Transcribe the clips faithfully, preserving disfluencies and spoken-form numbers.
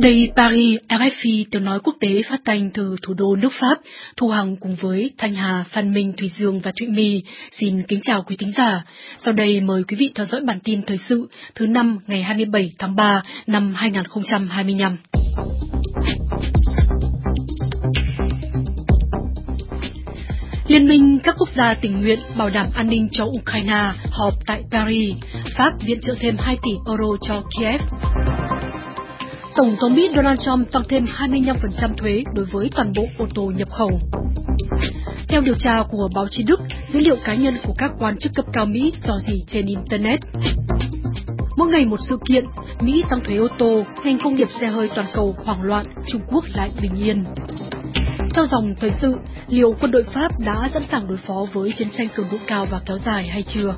Đây Paris, rờ ép i tiếng nói quốc tế phát thanh từ thủ đô nước Pháp. Thu Hằng cùng với Thanh Hà, Phan Minh, Thùy Dương và Thụy My xin kính chào quý thính giả. Sau đây mời quý vị theo dõi bản tin thời sự thứ năm ngày hai mươi bảy tháng ba năm hai nghìn không trăm hai mươi lăm. Liên minh các quốc gia tình nguyện bảo đảm an ninh cho Ukraine họp tại Paris. Pháp viện trợ thêm hai tỷ euro cho Kiev. Tổng thống Mỹ Donald Trump tăng thêm hai mươi lăm phần trăm thuế đối với toàn bộ ô tô nhập khẩu. Theo điều tra của báo chí Đức, dữ liệu cá nhân của các quan chức cấp cao Mỹ rò rỉ trên Internet. Mỗi ngày một sự kiện, Mỹ tăng thuế ô tô, ngành công nghiệp xe hơi toàn cầu hoảng loạn, Trung Quốc lại bình yên. Theo dòng thời sự, liệu quân đội Pháp đã sẵn sàng đối phó với chiến tranh cường độ cao và kéo dài hay chưa?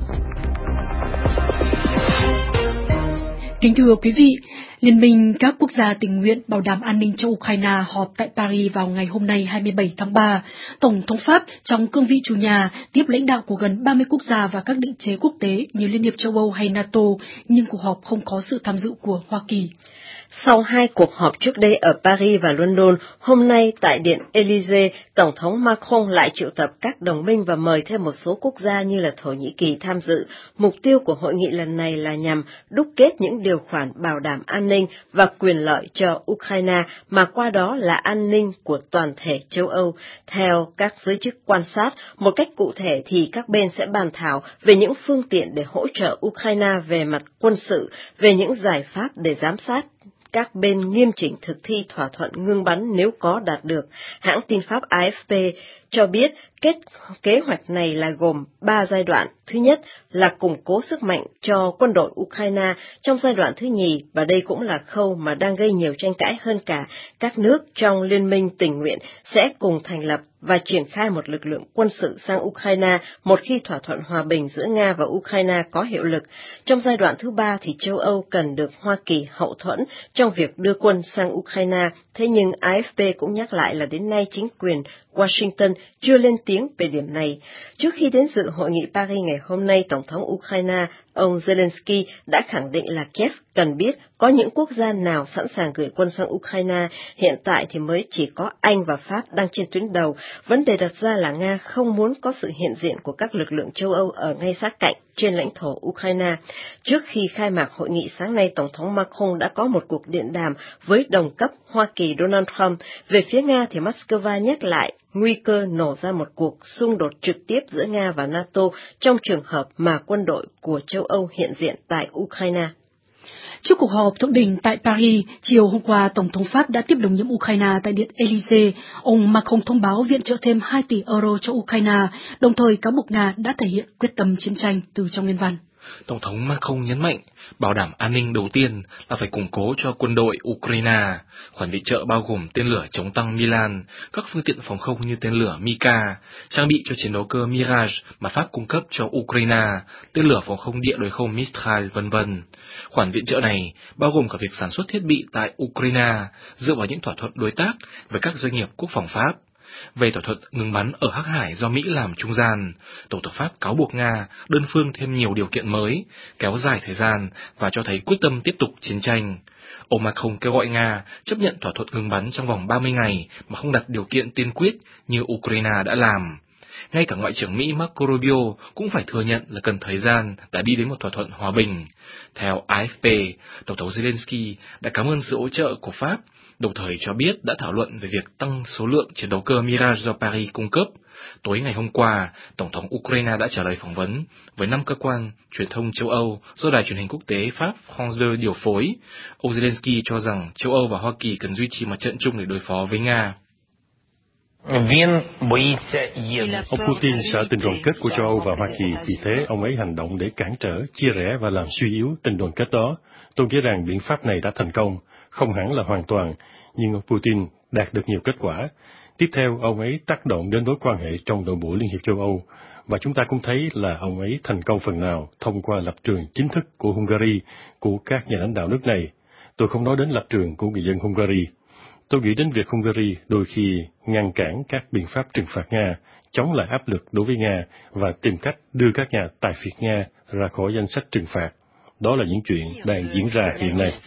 Kính thưa quý vị, Liên minh các quốc gia tình nguyện bảo đảm an ninh cho Ukraine họp tại Paris vào ngày hôm nay hai mươi bảy tháng ba. Tổng thống Pháp trong cương vị chủ nhà tiếp lãnh đạo của gần ba mươi quốc gia và các định chế quốc tế như Liên hiệp châu Âu hay NATO, nhưng cuộc họp không có sự tham dự của Hoa Kỳ. Sau hai cuộc họp trước đây ở Paris và London, hôm nay tại Điện Élysée, Tổng thống Macron lại triệu tập các đồng minh và mời thêm một số quốc gia như là Thổ Nhĩ Kỳ tham dự. Mục tiêu của hội nghị lần này là nhằm đúc kết những điều khoản bảo đảm an ninh và quyền lợi cho Ukraine, mà qua đó là an ninh của toàn thể châu Âu. Theo các giới chức quan sát, một cách cụ thể thì các bên sẽ bàn thảo về những phương tiện để hỗ trợ Ukraine về mặt quân sự, về những giải pháp để giám sát các bên nghiêm chỉnh thực thi thỏa thuận ngưng bắn nếu có đạt được. Hãng tin Pháp A F P cho biết kết kế hoạch này là gồm ba giai đoạn. Thứ nhất là củng cố sức mạnh cho quân đội Ukraine trong giai đoạn thứ nhì, và đây cũng là khâu mà đang gây nhiều tranh cãi hơn cả. Các nước trong Liên minh tình nguyện sẽ cùng thành lập và triển khai một lực lượng quân sự sang Ukraine một khi thỏa thuận hòa bình giữa Nga và Ukraine có hiệu lực. Trong giai đoạn thứ ba thì châu Âu cần được Hoa Kỳ hậu thuẫn trong việc đưa quân sang Ukraine. Thế nhưng A F P cũng nhắc lại là đến nay chính quyền Washington chưa lên tiếng về điểm này. Trước khi đến dự hội nghị Paris ngày hôm nay, Tổng thống Ukraine ông Zelensky đã khẳng định là Kiev cần biết có những quốc gia nào sẵn sàng gửi quân sang Ukraine. Hiện tại thì mới chỉ có Anh và Pháp đang trên tuyến đầu. Vấn đề đặt ra là Nga không muốn có sự hiện diện của các lực lượng châu Âu ở ngay sát cạnh trên lãnh thổ Ukraine. Trước khi khai mạc hội nghị sáng nay, Tổng thống Macron đã có một cuộc điện đàm với đồng cấp Hoa Kỳ Donald Trump. Về phía Nga thì Moscow nhắc lại nguy cơ nổ ra một cuộc xung đột trực tiếp giữa Nga và NATO trong trường hợp mà quân đội của châu Âu hiện diện tại Ukraine. Trước cuộc họp thượng đỉnh tại Paris, chiều hôm qua, Tổng thống Pháp đã tiếp đồng nhiễm Ukraine tại Điện Élysée. Ông Macron thông báo viện trợ thêm hai tỷ euro cho Ukraine, đồng thời cáo buộc Nga đã thể hiện quyết tâm chiến tranh từ trong nguyên văn. Tổng thống Macron nhấn mạnh, bảo đảm an ninh đầu tiên là phải củng cố cho quân đội Ukraine. Khoản viện trợ bao gồm tên lửa chống tăng Milan, các phương tiện phòng không như tên lửa Mika, trang bị cho chiến đấu cơ Mirage mà Pháp cung cấp cho Ukraine, tên lửa phòng không địa đối không Mistral, vân vân. Khoản viện trợ này bao gồm cả việc sản xuất thiết bị tại Ukraine, dựa vào những thỏa thuận đối tác với các doanh nghiệp quốc phòng Pháp. Về thỏa thuận ngừng bắn ở Hắc Hải do Mỹ làm trung gian, Tổng thống Pháp cáo buộc Nga đơn phương thêm nhiều điều kiện mới, kéo dài thời gian và cho thấy quyết tâm tiếp tục chiến tranh. Ông Macron kêu gọi Nga chấp nhận thỏa thuận ngừng bắn trong vòng ba mươi ngày mà không đặt điều kiện tiên quyết như Ukraine đã làm. Ngay cả Ngoại trưởng Mỹ Marco Rubio cũng phải thừa nhận là cần thời gian để đi đến một thỏa thuận hòa bình. Theo A F P, Tổng thống Zelensky đã cảm ơn sự hỗ trợ của Pháp, đồng thời cho biết đã thảo luận về việc tăng số lượng chiến đấu cơ Mirage do Paris cung cấp. Tối ngày hôm qua, Tổng thống Ukraine đã trả lời phỏng vấn với năm cơ quan truyền thông châu Âu do đài truyền hình quốc tế Pháp France hai điều phối. Ông Zelensky cho rằng châu Âu và Hoa Kỳ cần duy trì mặt trận chung để đối phó với Nga. Ông Putin sợ tình đoàn kết của châu Âu và Hoa Kỳ, vì thế ông ấy hành động để cản trở, chia rẽ và làm suy yếu tình đoàn kết đó. Tôi nghĩ rằng biện pháp này đã thành công, không hẳn là hoàn toàn, nhưng ông Putin đạt được nhiều kết quả. Tiếp theo, ông ấy tác động đến mối quan hệ trong nội bộ Liên hiệp châu Âu, và chúng ta cũng thấy là ông ấy thành công phần nào thông qua lập trường chính thức của Hungary, của các nhà lãnh đạo nước này. Tôi không nói đến lập trường của người dân Hungary. Tôi nghĩ đến việc Hungary đôi khi ngăn cản các biện pháp trừng phạt Nga, chống lại áp lực đối với Nga và tìm cách đưa các nhà tài phiệt Nga ra khỏi danh sách trừng phạt. Đó là những chuyện đang diễn ra hiện nay.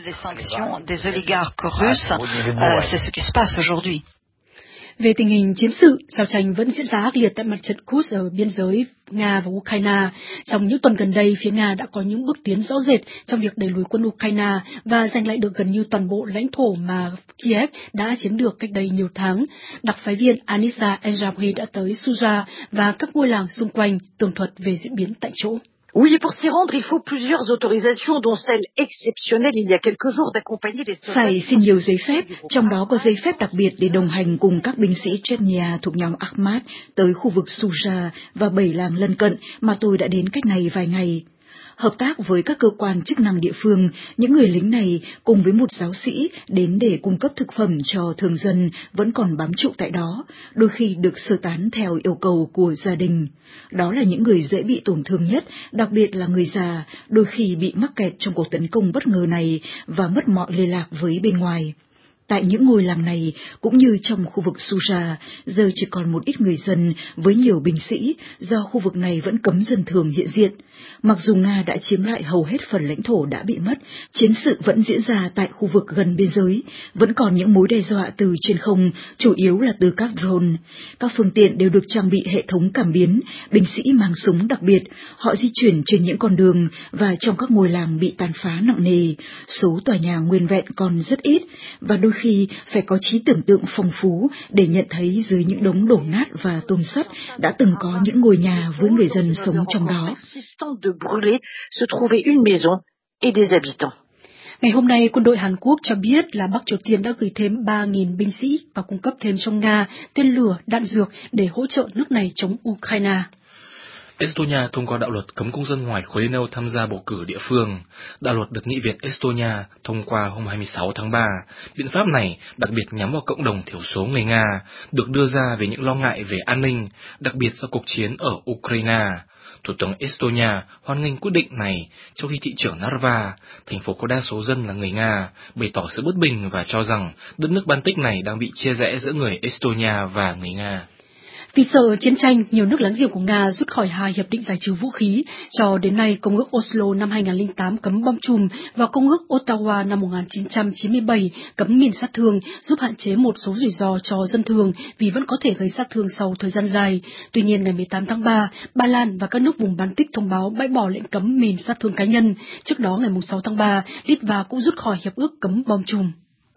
Về tình hình chiến sự, giao tranh vẫn diễn ra ác liệt tại mặt trận Kursk ở biên giới Nga và Ukraine. Trong những tuần gần đây, phía Nga đã có những bước tiến rõ rệt trong việc đẩy lùi quân Ukraine và giành lại được gần như toàn bộ lãnh thổ mà Kiev đã chiếm được cách đây nhiều tháng. Đặc phái viên Anissa Enjabri đã tới Suza và các ngôi làng xung quanh tường thuật về diễn biến tại chỗ. Oui, pour s'y rendre, il faut plusieurs autorisations, dont celle exceptionnelle il y a quelques jours d'accompagner les soldats. Phải xin nhiều giấy phép, trong đó có giấy phép đặc biệt để đồng hành cùng các binh sĩ Chechnya thuộc nhóm Akhmat tới khu vực Suza và bảy làng lân cận mà tôi đã đến cách này vài ngày. Hợp tác với các cơ quan chức năng địa phương, những người lính này cùng với một giáo sĩ đến để cung cấp thực phẩm cho thường dân vẫn còn bám trụ tại đó, đôi khi được sơ tán theo yêu cầu của gia đình. Đó là những người dễ bị tổn thương nhất, đặc biệt là người già, đôi khi bị mắc kẹt trong cuộc tấn công bất ngờ này và mất mọi liên lạc với bên ngoài. Tại những ngôi làng này, cũng như trong khu vực Suza, giờ chỉ còn một ít người dân với nhiều binh sĩ, do khu vực này vẫn cấm dân thường hiện diện. Mặc dù Nga đã chiếm lại hầu hết phần lãnh thổ đã bị mất, chiến sự vẫn diễn ra tại khu vực gần biên giới, vẫn còn những mối đe dọa từ trên không, chủ yếu là từ các drone. Các phương tiện đều được trang bị hệ thống cảm biến, binh sĩ mang súng đặc biệt, họ di chuyển trên những con đường và trong các ngôi làng bị tàn phá nặng nề, số tòa nhà nguyên vẹn còn rất ít, và đôi khi phải có trí tưởng tượng phong phú để nhận thấy dưới những đống đổ nát và tôn sắt đã từng có những ngôi nhà với người dân sống trong đó. De brûler se trouvait une maison et des habitants. Ngày hôm nay, quân đội Hàn Quốc cho biết là Bắc Triều Tiên đã gửi thêm ba nghìn binh sĩ và cung cấp thêm cho Nga tên lửa, đạn dược để hỗ trợ nước này chống Ukraine. Estonia thông qua đạo luật cấm công dân ngoài khối Liên Âu tham gia bầu cử địa phương. Đạo luật được Nghị viện Estonia thông qua hôm hai mươi sáu tháng ba. Biện pháp này đặc biệt nhắm vào cộng đồng thiểu số người Nga, được đưa ra về những lo ngại về an ninh, đặc biệt do cuộc chiến ở Ukraine. Thủ tướng Estonia hoan nghênh quyết định này, trong khi thị trưởng Narva, thành phố có đa số dân là người Nga, bày tỏ sự bất bình và cho rằng đất nước Baltic này đang bị chia rẽ giữa người Estonia và người Nga. Vì sợ chiến tranh, nhiều nước láng giềng của Nga rút khỏi hai hiệp định giải trừ vũ khí. Cho đến nay, Công ước Oslo năm hai nghìn không trăm lẻ tám cấm bom chùm và Công ước Ottawa năm một nghìn chín trăm chín mươi bảy cấm mìn sát thương, giúp hạn chế một số rủi ro cho dân thường vì vẫn có thể gây sát thương sau thời gian dài. Tuy nhiên, ngày mười tám tháng ba, Ba Lan và các nước vùng Baltic thông báo bãi bỏ lệnh cấm mìn sát thương cá nhân. Trước đó, ngày sáu tháng ba, Litva cũng rút khỏi hiệp ước cấm bom chùm.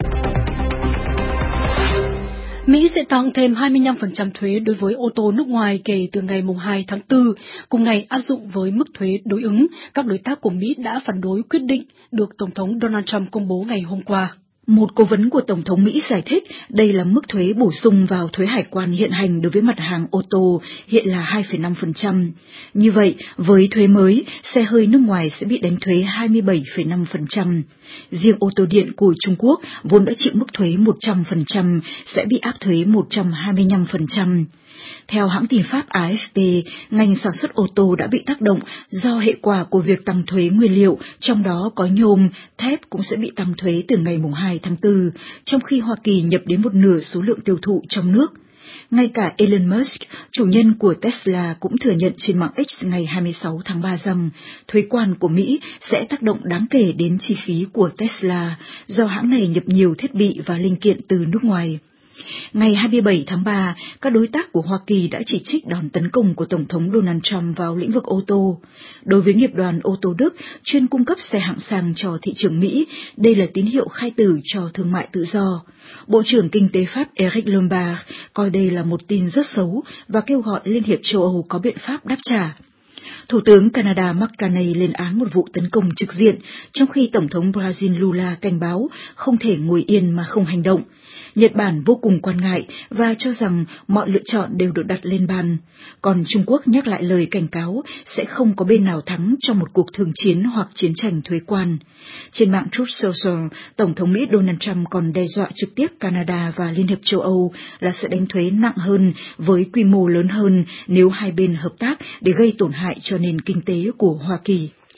Mỹ sẽ tăng thêm hai mươi lăm phần trăm thuế đối với ô tô nước ngoài kể từ ngày hai tháng tư, cùng ngày áp dụng với mức thuế đối ứng. Các đối tác của Mỹ đã phản đối quyết định được Tổng thống Donald Trump công bố ngày hôm qua. Một cố vấn của Tổng thống Mỹ giải thích đây là mức thuế bổ sung vào thuế hải quan hiện hành đối với mặt hàng ô tô, hiện là hai phẩy năm phần trăm. Như vậy, với thuế mới, xe hơi nước ngoài sẽ bị đánh thuế hai mươi bảy phẩy năm phần trăm. Riêng ô tô điện của Trung Quốc, vốn đã chịu mức thuế một trăm phần trăm, sẽ bị áp thuế một trăm hai mươi lăm phần trăm. Theo hãng tin Pháp A F P, ngành sản xuất ô tô đã bị tác động do hệ quả của việc tăng thuế nguyên liệu, trong đó có nhôm, thép cũng sẽ bị tăng thuế từ ngày hai tháng tư, trong khi Hoa Kỳ nhập đến một nửa số lượng tiêu thụ trong nước. Ngay cả Elon Musk, chủ nhân của Tesla, cũng thừa nhận trên mạng X ngày hai mươi sáu tháng ba rằng thuế quan của Mỹ sẽ tác động đáng kể đến chi phí của Tesla, do hãng này nhập nhiều thiết bị và linh kiện từ nước ngoài. Ngày hai mươi bảy tháng ba, các đối tác của Hoa Kỳ đã chỉ trích đòn tấn công của Tổng thống Donald Trump vào lĩnh vực ô tô. Đối với nghiệp đoàn ô tô Đức, chuyên cung cấp xe hạng sang cho thị trường Mỹ, đây là tín hiệu khai tử cho thương mại tự do. Bộ trưởng Kinh tế Pháp Eric Lombard coi đây là một tin rất xấu và kêu gọi Liên hiệp châu Âu có biện pháp đáp trả. Thủ tướng Canada Mark Carney lên án một vụ tấn công trực diện, trong khi Tổng thống Brazil Lula cảnh báo không thể ngồi yên mà không hành động. Nhật Bản vô cùng quan ngại và cho rằng mọi lựa chọn đều được đặt lên bàn. Còn Trung Quốc nhắc lại lời cảnh cáo sẽ không có bên nào thắng trong một cuộc thường chiến hoặc chiến tranh thuế quan. Trên mạng Truth Social, Tổng thống Mỹ Donald Trump còn đe dọa trực tiếp Canada và Liên hiệp châu Âu là sẽ đánh thuế nặng hơn với quy mô lớn hơn nếu hai bên hợp tác để gây tổn hại cho nền kinh tế của Hoa Kỳ.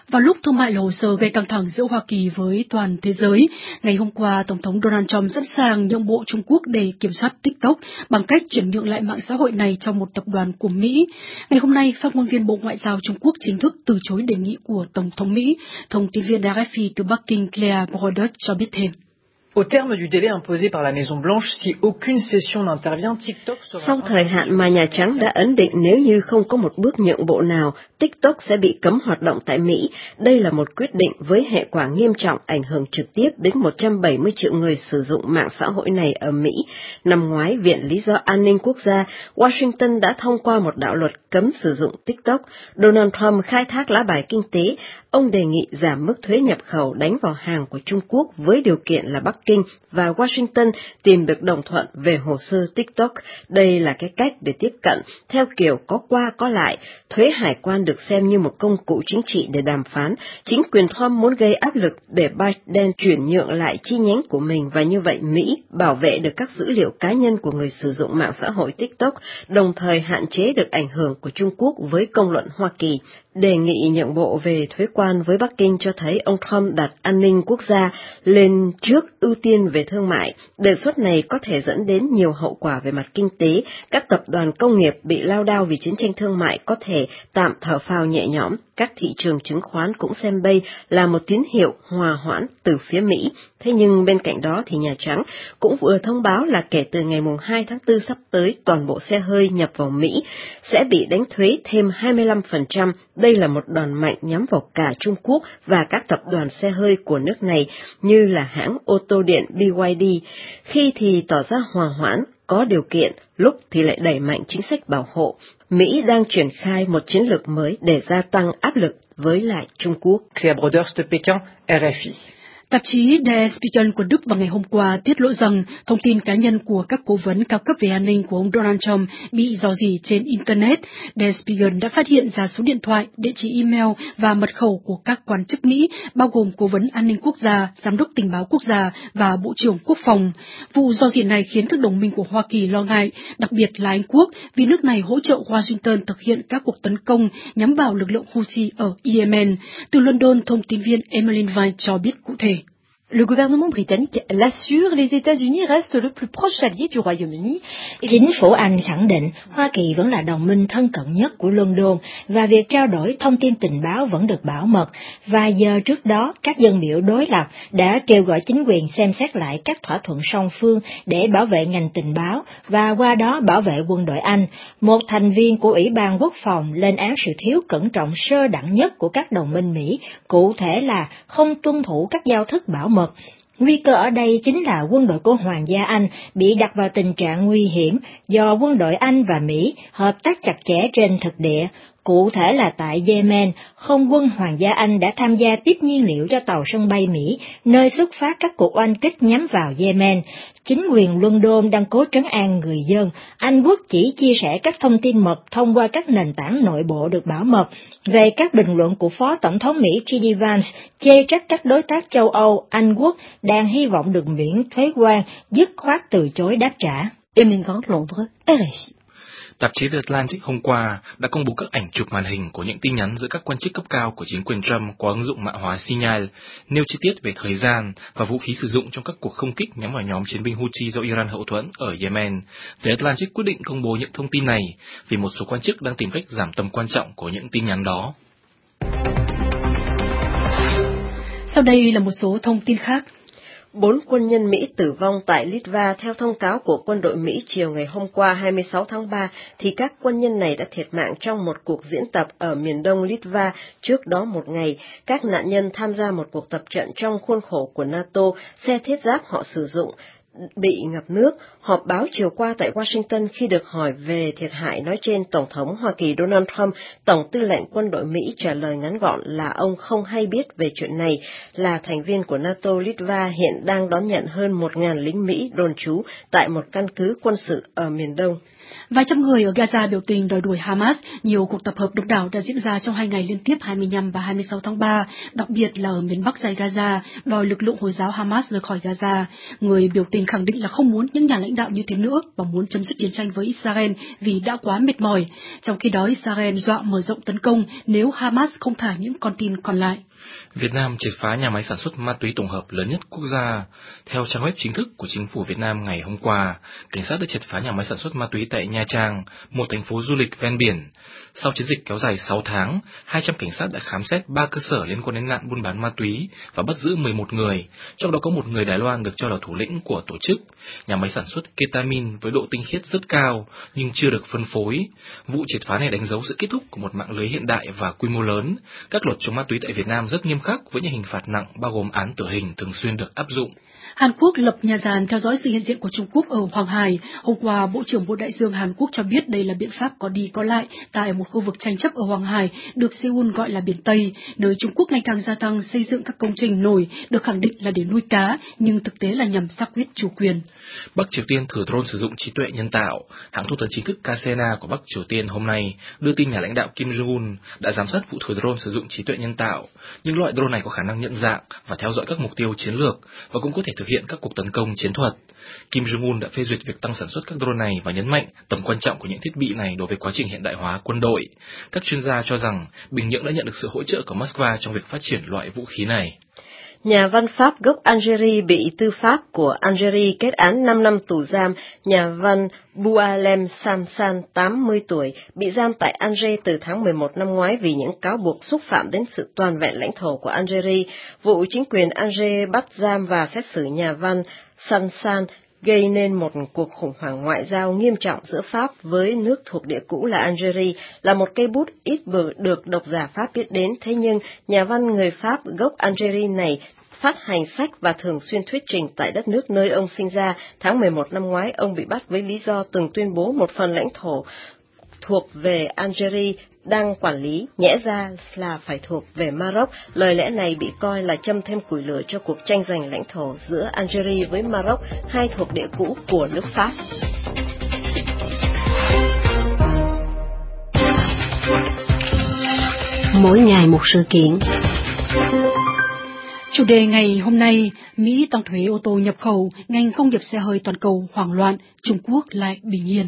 Vào lúc thương mại là hồ sơ gây căng thẳng giữa Hoa Kỳ với toàn thế giới, ngày hôm qua, Tổng thống Donald Trump sẵn sàng nhượng bộ Trung Quốc để kiểm soát TikTok bằng cách chuyển nhượng lại mạng xã hội này cho một tập đoàn của Mỹ. Ngày hôm nay, phát ngôn viên Bộ Ngoại giao Trung Quốc chính thức từ chối đề nghị của Tổng thống Mỹ. Thông tin viên rờ ép phi từ Bắc Kinh Claire Brodeur cho biết thêm. Au terme du délai imposé par la Maison Blanche, si aucune session n'intervient, TikTok sera... Sau thời hạn mà Nhà Trắng đã ấn định nếu như không có một bước nhượng bộ nào, TikTok sẽ bị cấm hoạt động tại Mỹ. Đây là một quyết định với hệ quả nghiêm trọng ảnh hưởng trực tiếp đến một trăm bảy mươi triệu người sử dụng mạng xã hội này ở Mỹ. Năm ngoái, Viện Lý do An ninh Quốc gia, Washington đã thông qua một đạo luật cấm sử dụng TikTok. Donald Trump khai thác lá bài kinh tế. Ông đề nghị giảm mức thuế nhập khẩu đánh vào hàng của Trung Quốc với điều kiện là Bắc Kinh và Washington tìm được đồng thuận về hồ sơ TikTok. Đây là cái cách để tiếp cận, theo kiểu có qua có lại. Thuế hải quan được xem như một công cụ chính trị để đàm phán. Chính quyền Trump muốn gây áp lực để Biden chuyển nhượng lại chi nhánh của mình và như vậy Mỹ bảo vệ được các dữ liệu cá nhân của người sử dụng mạng xã hội TikTok, đồng thời hạn chế được ảnh hưởng của Trung Quốc với công luận Hoa Kỳ. Đề nghị nhượng bộ về thuế quan với Bắc Kinh cho thấy ông Trump đặt an ninh quốc gia lên trước ưu tiên về thương mại. Đề xuất này có thể dẫn đến nhiều hậu quả về mặt kinh tế. Các tập đoàn công nghiệp bị lao đao vì chiến tranh thương mại có thể tạm thở phào nhẹ nhõm. Các thị trường chứng khoán cũng xem đây là một tín hiệu hòa hoãn từ phía Mỹ. Thế nhưng bên cạnh đó thì Nhà Trắng cũng vừa thông báo là kể từ ngày hai tháng tư sắp tới, toàn bộ xe hơi nhập vào Mỹ sẽ bị đánh thuế thêm hai mươi lăm phần trăm. Đây là một đòn mạnh nhắm vào cả Trung Quốc và các tập đoàn xe hơi của nước này như là hãng ô tô điện bê i đê. Khi thì tỏ ra hòa hoãn, có điều kiện, lúc thì lại đẩy mạnh chính sách bảo hộ. Mỹ đang triển khai một chiến lược mới để gia tăng áp lực với lại Trung Quốc. Claire Brodeur de Pékin, rờ ép phi. Tạp chí Der Spiegel của Đức vào ngày hôm qua tiết lộ rằng thông tin cá nhân của các cố vấn cao cấp về an ninh của ông Donald Trump bị rò rỉ trên Internet. Der Spiegel đã phát hiện ra số điện thoại, địa chỉ email và mật khẩu của các quan chức Mỹ, bao gồm cố vấn an ninh quốc gia, giám đốc tình báo quốc gia và bộ trưởng quốc phòng. Vụ rò rỉ này khiến các đồng minh của Hoa Kỳ lo ngại, đặc biệt là Anh Quốc, vì nước này hỗ trợ Washington thực hiện các cuộc tấn công nhắm vào lực lượng Houthi ở Yemen. Từ London, thông tin viên Emmeline Vine cho biết cụ thể. Le gouvernement britannique l'assure, les États-Unis restent le plus proche allié du Royaume-Uni. Chính phủ Anh khẳng định Hoa Kỳ vẫn là đồng minh thân cận nhất của London và việc trao đổi thông tin tình báo vẫn được bảo mật. Vài giờ trước đó, các dân biểu đối lập đã kêu gọi chính quyền xem xét lại các thỏa thuận song phương để bảo vệ ngành tình báo và qua đó bảo vệ quân đội Anh. Một thành viên của Ủy ban Quốc phòng lên án sự thiếu cẩn trọng sơ đẳng nhất của các đồng minh Mỹ, cụ thể là không tuân thủ các giao thức bảo mật. Nguy cơ ở đây chính là quân đội của Hoàng gia Anh bị đặt vào tình trạng nguy hiểm do quân đội Anh và Mỹ hợp tác chặt chẽ trên thực địa. Cụ thể là tại Yemen, không quân Hoàng gia Anh đã tham gia tiếp nhiên liệu cho tàu sân bay Mỹ, nơi xuất phát các cuộc oanh kích nhắm vào Yemen. Chính quyền London đang cố trấn an người dân. Anh Quốc chỉ chia sẻ các thông tin mật thông qua các nền tảng nội bộ được bảo mật. Về các bình luận của Phó Tổng thống Mỹ giê đê Vance, chê trách các đối tác châu Âu, Anh Quốc đang hy vọng được miễn thuế quan, dứt khoát từ chối đáp trả. Emmeline Vine, Londres, rờ ép phi. Tạp chí The Atlantic hôm qua đã công bố các ảnh chụp màn hình của những tin nhắn giữa các quan chức cấp cao của chính quyền Trump qua ứng dụng mã hóa Signal, nêu chi tiết về thời gian và vũ khí sử dụng trong các cuộc không kích nhắm vào nhóm chiến binh Houthi do Iran hậu thuẫn ở Yemen. The Atlantic quyết định công bố những thông tin này vì một số quan chức đang tìm cách giảm tầm quan trọng của những tin nhắn đó. Sau đây là một số thông tin khác. Bốn quân nhân Mỹ tử vong tại Litva theo thông cáo của quân đội Mỹ chiều ngày hôm qua hai mươi sáu tháng ba, thì các quân nhân này đã thiệt mạng trong một cuộc diễn tập ở miền đông Litva trước đó một ngày. Các nạn nhân tham gia một cuộc tập trận trong khuôn khổ của NATO, xe thiết giáp họ sử dụng bị ngập nước. Họp báo chiều qua tại Washington khi được hỏi về thiệt hại nói trên, Tổng thống Hoa Kỳ Donald Trump, Tổng tư lệnh quân đội Mỹ trả lời ngắn gọn là ông không hay biết về chuyện này. Là thành viên của NATO, Litva hiện đang đón nhận hơn một nghìn lính Mỹ đồn trú tại một căn cứ quân sự ở miền đông. Vài trăm người ở Gaza biểu tình đòi đuổi Hamas. Nhiều cuộc tập hợp đông đảo đã diễn ra trong hai ngày liên tiếp hai mươi lăm và hai mươi sáu tháng ba, đặc biệt là ở miền Bắc dải Gaza, đòi lực lượng Hồi giáo Hamas rời khỏi Gaza. Người biểu tình khẳng định là không muốn những nhà lãnh đạo như thế nữa và muốn chấm dứt chiến tranh với Israel vì đã quá mệt mỏi. Trong khi đó, Israel dọa mở rộng tấn công nếu Hamas không thả những con tin còn lại. Việt Nam triệt phá nhà máy sản xuất ma túy tổng hợp lớn nhất quốc gia. Theo trang web chính thức của chính phủ Việt Nam ngày hôm qua, cảnh sát đã triệt phá nhà máy sản xuất ma túy tại Nha Trang, một thành phố du lịch ven biển. Sau chiến dịch kéo dài sáu tháng, hai trăm cảnh sát đã khám xét ba cơ sở liên quan đến nạn buôn bán ma túy và bắt giữ mười một người, trong đó có một người Đài Loan được cho là thủ lĩnh của tổ chức. Nhà máy sản xuất ketamin với độ tinh khiết rất cao nhưng chưa được phân phối. Vụ triệt phá này đánh dấu sự kết thúc của một mạng lưới hiện đại và quy mô lớn. Các luật chống ma túy tại Việt Nam rất nghiêm khắc với những hình phạt nặng bao gồm án tử hình thường xuyên được áp dụng. Hàn Quốc lập nhà giàn theo dõi sự hiện diện của Trung Quốc ở Hoàng Hải. Hôm qua, Bộ trưởng Bộ Đại dương Hàn Quốc cho biết đây là biện pháp có đi có lại tại một khu vực tranh chấp ở Hoàng Hải, được Seoul gọi là Biển Tây, nơi Trung Quốc ngày càng gia tăng xây dựng các công trình nổi được khẳng định là để nuôi cá, nhưng thực tế là nhằm xác quyết chủ quyền. Bắc Triều Tiên thử drone sử dụng trí tuệ nhân tạo. Hãng thông tấn chính thức ca xê en a của Bắc Triều Tiên hôm nay đưa tin nhà lãnh đạo Kim Jong-un đã giám sát vụ thử drone sử dụng trí tuệ nhân tạo, nhưng loại drone này có khả năng nhận dạng và theo dõi các mục tiêu chiến lược và cũng có thể thực hiện các cuộc tấn công chiến thuật. Kim Jong-un đã phê duyệt việc tăng sản xuất các drone này và nhấn mạnh tầm quan trọng của những thiết bị này đối với quá trình hiện đại hóa quân đội. Các chuyên gia cho rằng Bình Nhưỡng đã nhận được sự hỗ trợ của Moscow trong việc phát triển loại vũ khí này. Nhà văn Pháp gốc Algeria bị tư pháp của Algeria kết án năm năm tù giam. Nhà văn Boualem Samsan, tám mươi tuổi, bị giam tại Alger từ tháng mười một năm ngoái vì những cáo buộc xúc phạm đến sự toàn vẹn lãnh thổ của Algeria. Vụ chính quyền Alger bắt giam và xét xử nhà văn Samsan gây nên một cuộc khủng hoảng ngoại giao nghiêm trọng giữa Pháp với nước thuộc địa cũ là Algeria, là một cây bút ít được độc giả Pháp biết đến. Thế nhưng, nhà văn người Pháp gốc Algeria này phát hành sách và thường xuyên thuyết trình tại đất nước nơi ông sinh ra. Tháng mười một năm ngoái, ông bị bắt với lý do từng tuyên bố một phần lãnh thổ thuộc về Algeria đang quản lý, nhẽ ra là phải thuộc về Maroc. Lời lẽ này bị coi là châm thêm củi lửa cho cuộc tranh giành lãnh thổ giữa Algeria với Maroc, hai thuộc địa cũ của nước Pháp. Mỗi ngày một sự kiện. Chủ đề ngày hôm nay, Mỹ tăng thuế ô tô nhập khẩu, ngành công nghiệp xe hơi toàn cầu hoảng loạn, Trung Quốc lại bình yên.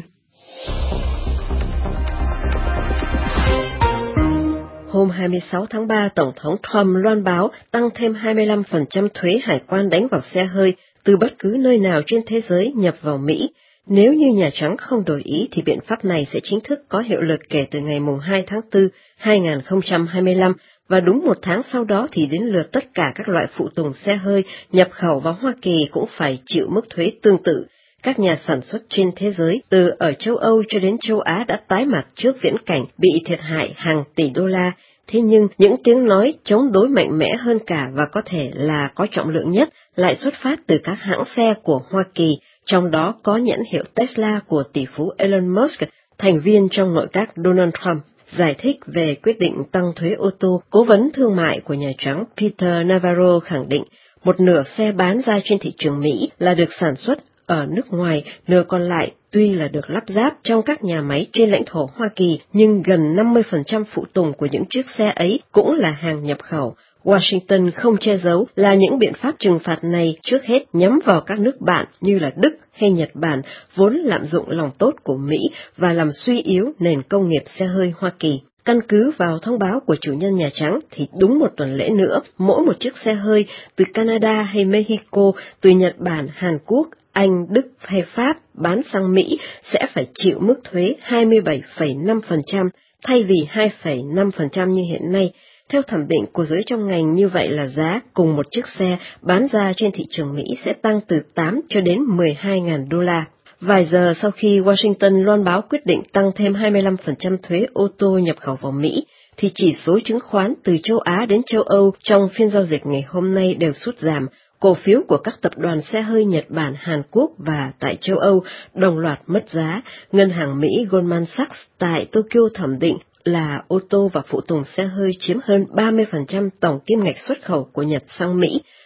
Hôm hai mươi sáu tháng ba, Tổng thống Trump loan báo tăng thêm hai mươi lăm phần trăm thuế hải quan đánh vào xe hơi từ bất cứ nơi nào trên thế giới nhập vào Mỹ. Nếu như Nhà Trắng không đổi ý thì biện pháp này sẽ chính thức có hiệu lực kể từ ngày hai tháng tư hai nghìn không trăm hai mươi lăm, và đúng một tháng sau đó thì đến lượt tất cả các loại phụ tùng xe hơi nhập khẩu vào Hoa Kỳ cũng phải chịu mức thuế tương tự. Các nhà sản xuất trên thế giới, từ ở châu Âu cho đến châu Á đã tái mặt trước viễn cảnh bị thiệt hại hàng tỷ đô la. Thế nhưng, những tiếng nói chống đối mạnh mẽ hơn cả và có thể là có trọng lượng nhất lại xuất phát từ các hãng xe của Hoa Kỳ, trong đó có nhãn hiệu Tesla của tỷ phú Elon Musk, thành viên trong nội các Donald Trump. Giải thích về quyết định tăng thuế ô tô, Cố vấn thương mại của Nhà Trắng Peter Navarro khẳng định một nửa xe bán ra trên thị trường Mỹ là được sản xuất ở nước ngoài, nửa còn lại tuy là được lắp ráp trong các nhà máy trên lãnh thổ Hoa Kỳ, nhưng gần năm mươi phần trăm phụ tùng của những chiếc xe ấy cũng là hàng nhập khẩu. Washington không che giấu là những biện pháp trừng phạt này trước hết nhắm vào các nước bạn như là Đức hay Nhật Bản, vốn lạm dụng lòng tốt của Mỹ và làm suy yếu nền công nghiệp xe hơi Hoa Kỳ. Căn cứ vào thông báo của chủ nhân Nhà Trắng thì đúng một tuần lễ nữa, mỗi một chiếc xe hơi từ Canada hay Mexico, từ Nhật Bản, Hàn Quốc, Anh, Đức hay Pháp bán sang Mỹ sẽ phải chịu mức thuế hai mươi bảy phẩy năm phần trăm thay vì hai phẩy năm phần trăm như hiện nay. Theo thẩm định của giới trong ngành, như vậy là giá cùng một chiếc xe bán ra trên thị trường Mỹ sẽ tăng từ tám cho đến mười hai nghìn đô la. Vài giờ sau khi Washington loan báo quyết định tăng thêm hai mươi lăm phần trăm thuế ô tô nhập khẩu vào Mỹ, thì chỉ số chứng khoán từ châu Á đến châu Âu trong phiên giao dịch ngày hôm nay đều sút giảm. Cổ phiếu của các tập đoàn xe hơi Nhật Bản, Hàn Quốc và tại châu Âu đồng loạt mất giá. Ngân hàng Mỹ Goldman Sachs tại Tokyo thẩm định là ô tô và phụ tùng xe hơi chiếm hơn ba mươi phần trăm tổng kim ngạch xuất khẩu của Nhật sang Mỹ,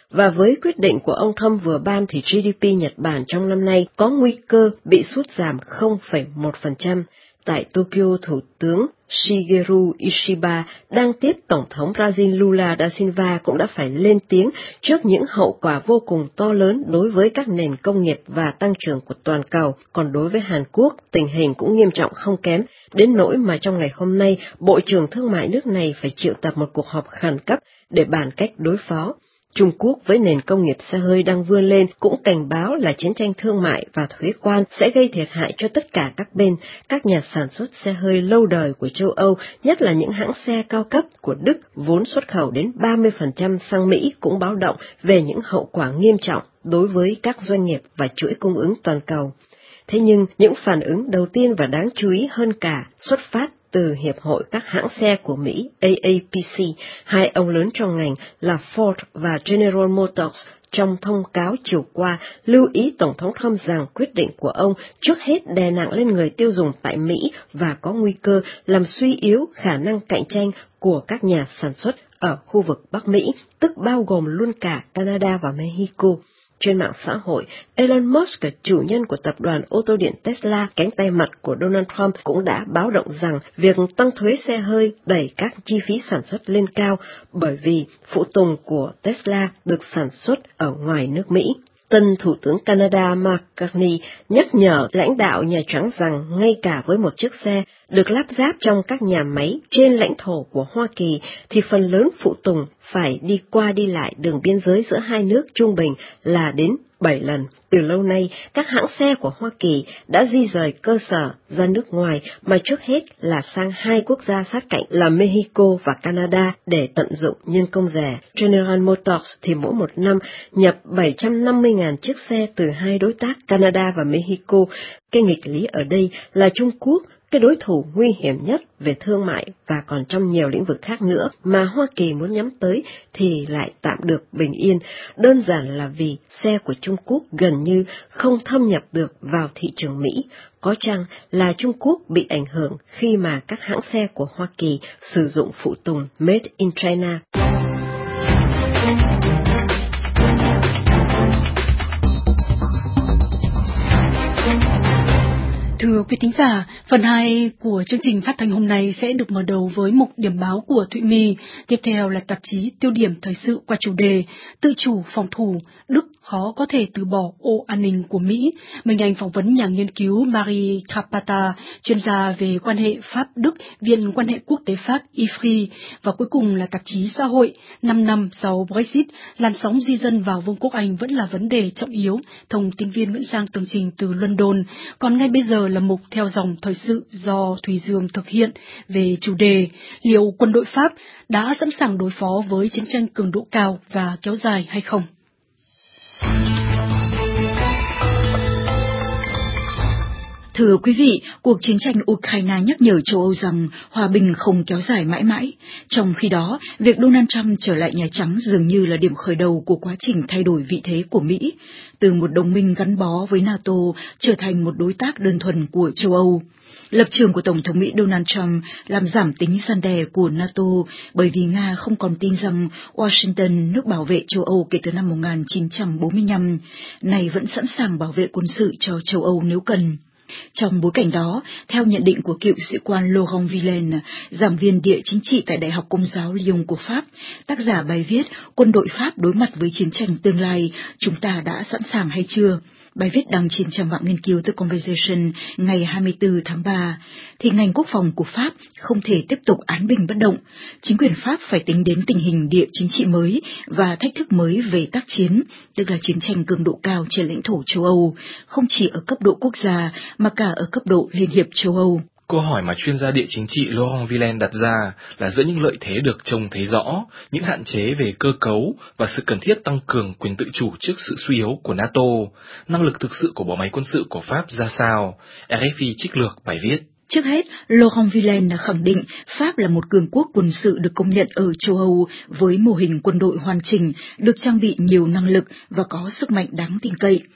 và với quyết định của ông Trump vừa ban thì giê đê pê Nhật Bản trong năm nay có nguy cơ bị sút giảm không phẩy một phần trăm. Tại Tokyo, Thủ tướng Shigeru Ishiba đang tiếp Tổng thống Brazil Lula da Silva cũng đã phải lên tiếng trước những hậu quả vô cùng to lớn đối với các nền công nghiệp và tăng trưởng của toàn cầu. Còn đối với Hàn Quốc, tình hình cũng nghiêm trọng không kém, đến nỗi mà trong ngày hôm nay, Bộ trưởng Thương mại nước này phải triệu tập một cuộc họp khẩn cấp để bàn cách đối phó. Trung Quốc với nền công nghiệp xe hơi đang vươn lên cũng cảnh báo là chiến tranh thương mại và thuế quan sẽ gây thiệt hại cho tất cả các bên. Các nhà sản xuất xe hơi lâu đời của châu Âu, nhất là những hãng xe cao cấp của Đức vốn xuất khẩu đến ba mươi phần trăm sang Mỹ cũng báo động về những hậu quả nghiêm trọng đối với các doanh nghiệp và chuỗi cung ứng toàn cầu. Thế nhưng những phản ứng đầu tiên và đáng chú ý hơn cả xuất phát từ Hiệp hội các hãng xe của Mỹ A A P C, hai ông lớn trong ngành là Ford và General Motors trong thông cáo chiều qua lưu ý Tổng thống Trump rằng quyết định của ông trước hết đè nặng lên người tiêu dùng tại Mỹ và có nguy cơ làm suy yếu khả năng cạnh tranh của các nhà sản xuất ở khu vực Bắc Mỹ, tức bao gồm luôn cả Canada và Mexico. Trên mạng xã hội, Elon Musk, chủ nhân của tập đoàn ô tô điện Tesla, cánh tay mặt của Donald Trump, cũng đã báo động rằng việc tăng thuế xe hơi đẩy các chi phí sản xuất lên cao bởi vì phụ tùng của Tesla được sản xuất ở ngoài nước Mỹ. Tân Thủ tướng Canada Mark Carney nhắc nhở lãnh đạo Nhà Trắng rằng ngay cả với một chiếc xe được lắp ráp trong các nhà máy trên lãnh thổ của Hoa Kỳ thì phần lớn phụ tùng phải đi qua đi lại đường biên giới giữa hai nước trung bình là đến bảy lần. Từ lâu nay, các hãng xe của Hoa Kỳ đã di rời cơ sở ra nước ngoài mà trước hết là sang hai quốc gia sát cạnh là Mexico và Canada để tận dụng nhân công rẻ. General Motors thì mỗi một năm nhập bảy trăm năm mươi nghìn chiếc xe từ hai đối tác Canada và Mexico. Cái nghịch lý ở đây là Trung Quốc, cái đối thủ nguy hiểm nhất về thương mại và còn trong nhiều lĩnh vực khác nữa mà Hoa Kỳ muốn nhắm tới thì lại tạm được bình yên, đơn giản là vì xe của Trung Quốc gần như không thâm nhập được vào thị trường Mỹ. Có chăng là Trung Quốc bị ảnh hưởng khi mà các hãng xe của Hoa Kỳ sử dụng phụ tùng Made in China. Thưa quý thính giả, phần hai của chương trình phát thanh hôm nay sẽ được mở đầu với mục điểm báo của Thụy My, tiếp theo là tạp chí Tiêu điểm thời sự qua chủ đề Tự chủ phòng thủ, Đức khó có thể từ bỏ ô an ninh của Mỹ. Mình Anh phỏng vấn nhà nghiên cứu Marie Capata, chuyên gia về quan hệ Pháp-Đức, Viện quan hệ quốc tế Pháp I F R I, và cuối cùng là tạp chí Xã hội, năm năm sau Brexit, làn sóng di dân vào Vương quốc Anh vẫn là vấn đề trọng yếu. Thông tin viên Nguyễn Giang tường trình từ London. Còn ngay bây giờ là mục theo dòng thời sự do Thùy Dương thực hiện về chủ đề liệu quân đội Pháp đã sẵn sàng đối phó với chiến tranh cường độ cao và kéo dài hay không? Thưa quý vị, cuộc chiến tranh Ukraine nhắc nhở châu Âu rằng hòa bình không kéo dài mãi mãi. Trong khi đó, việc Donald Trump trở lại Nhà Trắng dường như là điểm khởi đầu của quá trình thay đổi vị thế của Mỹ, từ một đồng minh gắn bó với NATO trở thành một đối tác đơn thuần của châu Âu. Lập trường của Tổng thống Mỹ Donald Trump làm giảm tính răn đe của NATO bởi vì Nga không còn tin rằng Washington, nước bảo vệ châu Âu kể từ năm một nghìn chín trăm bốn mươi lăm, này vẫn sẵn sàng bảo vệ quân sự cho châu Âu nếu cần. Trong bối cảnh đó, theo nhận định của cựu sĩ quan Laurent Villain, giảng viên địa chính trị tại Đại học Công giáo Lyon của Pháp, tác giả bài viết Quân đội Pháp đối mặt với chiến tranh tương lai, chúng ta đã sẵn sàng hay chưa? Bài viết đăng trên trang mạng nghiên cứu The Conversation ngày hai mươi tư tháng ba, thì ngành quốc phòng của Pháp không thể tiếp tục án bình bất động. Chính quyền Pháp phải tính đến tình hình địa chính trị mới và thách thức mới về tác chiến, tức là chiến tranh cường độ cao trên lãnh thổ châu Âu, không chỉ ở cấp độ quốc gia mà cả ở cấp độ Liên hiệp châu Âu. Câu hỏi mà chuyên gia địa chính trị Laurent Villain đặt ra là giữa những lợi thế được trông thấy rõ, những hạn chế về cơ cấu và sự cần thiết tăng cường quyền tự chủ trước sự suy yếu của NATO, năng lực thực sự của bộ máy quân sự của Pháp ra sao? R F I trích lược bài viết. Trước hết, Laurent Villain đã khẳng định Pháp là một cường quốc quân sự được công nhận ở châu Âu với mô hình quân đội hoàn chỉnh, được trang bị nhiều năng lực và có sức mạnh đáng tin cậy.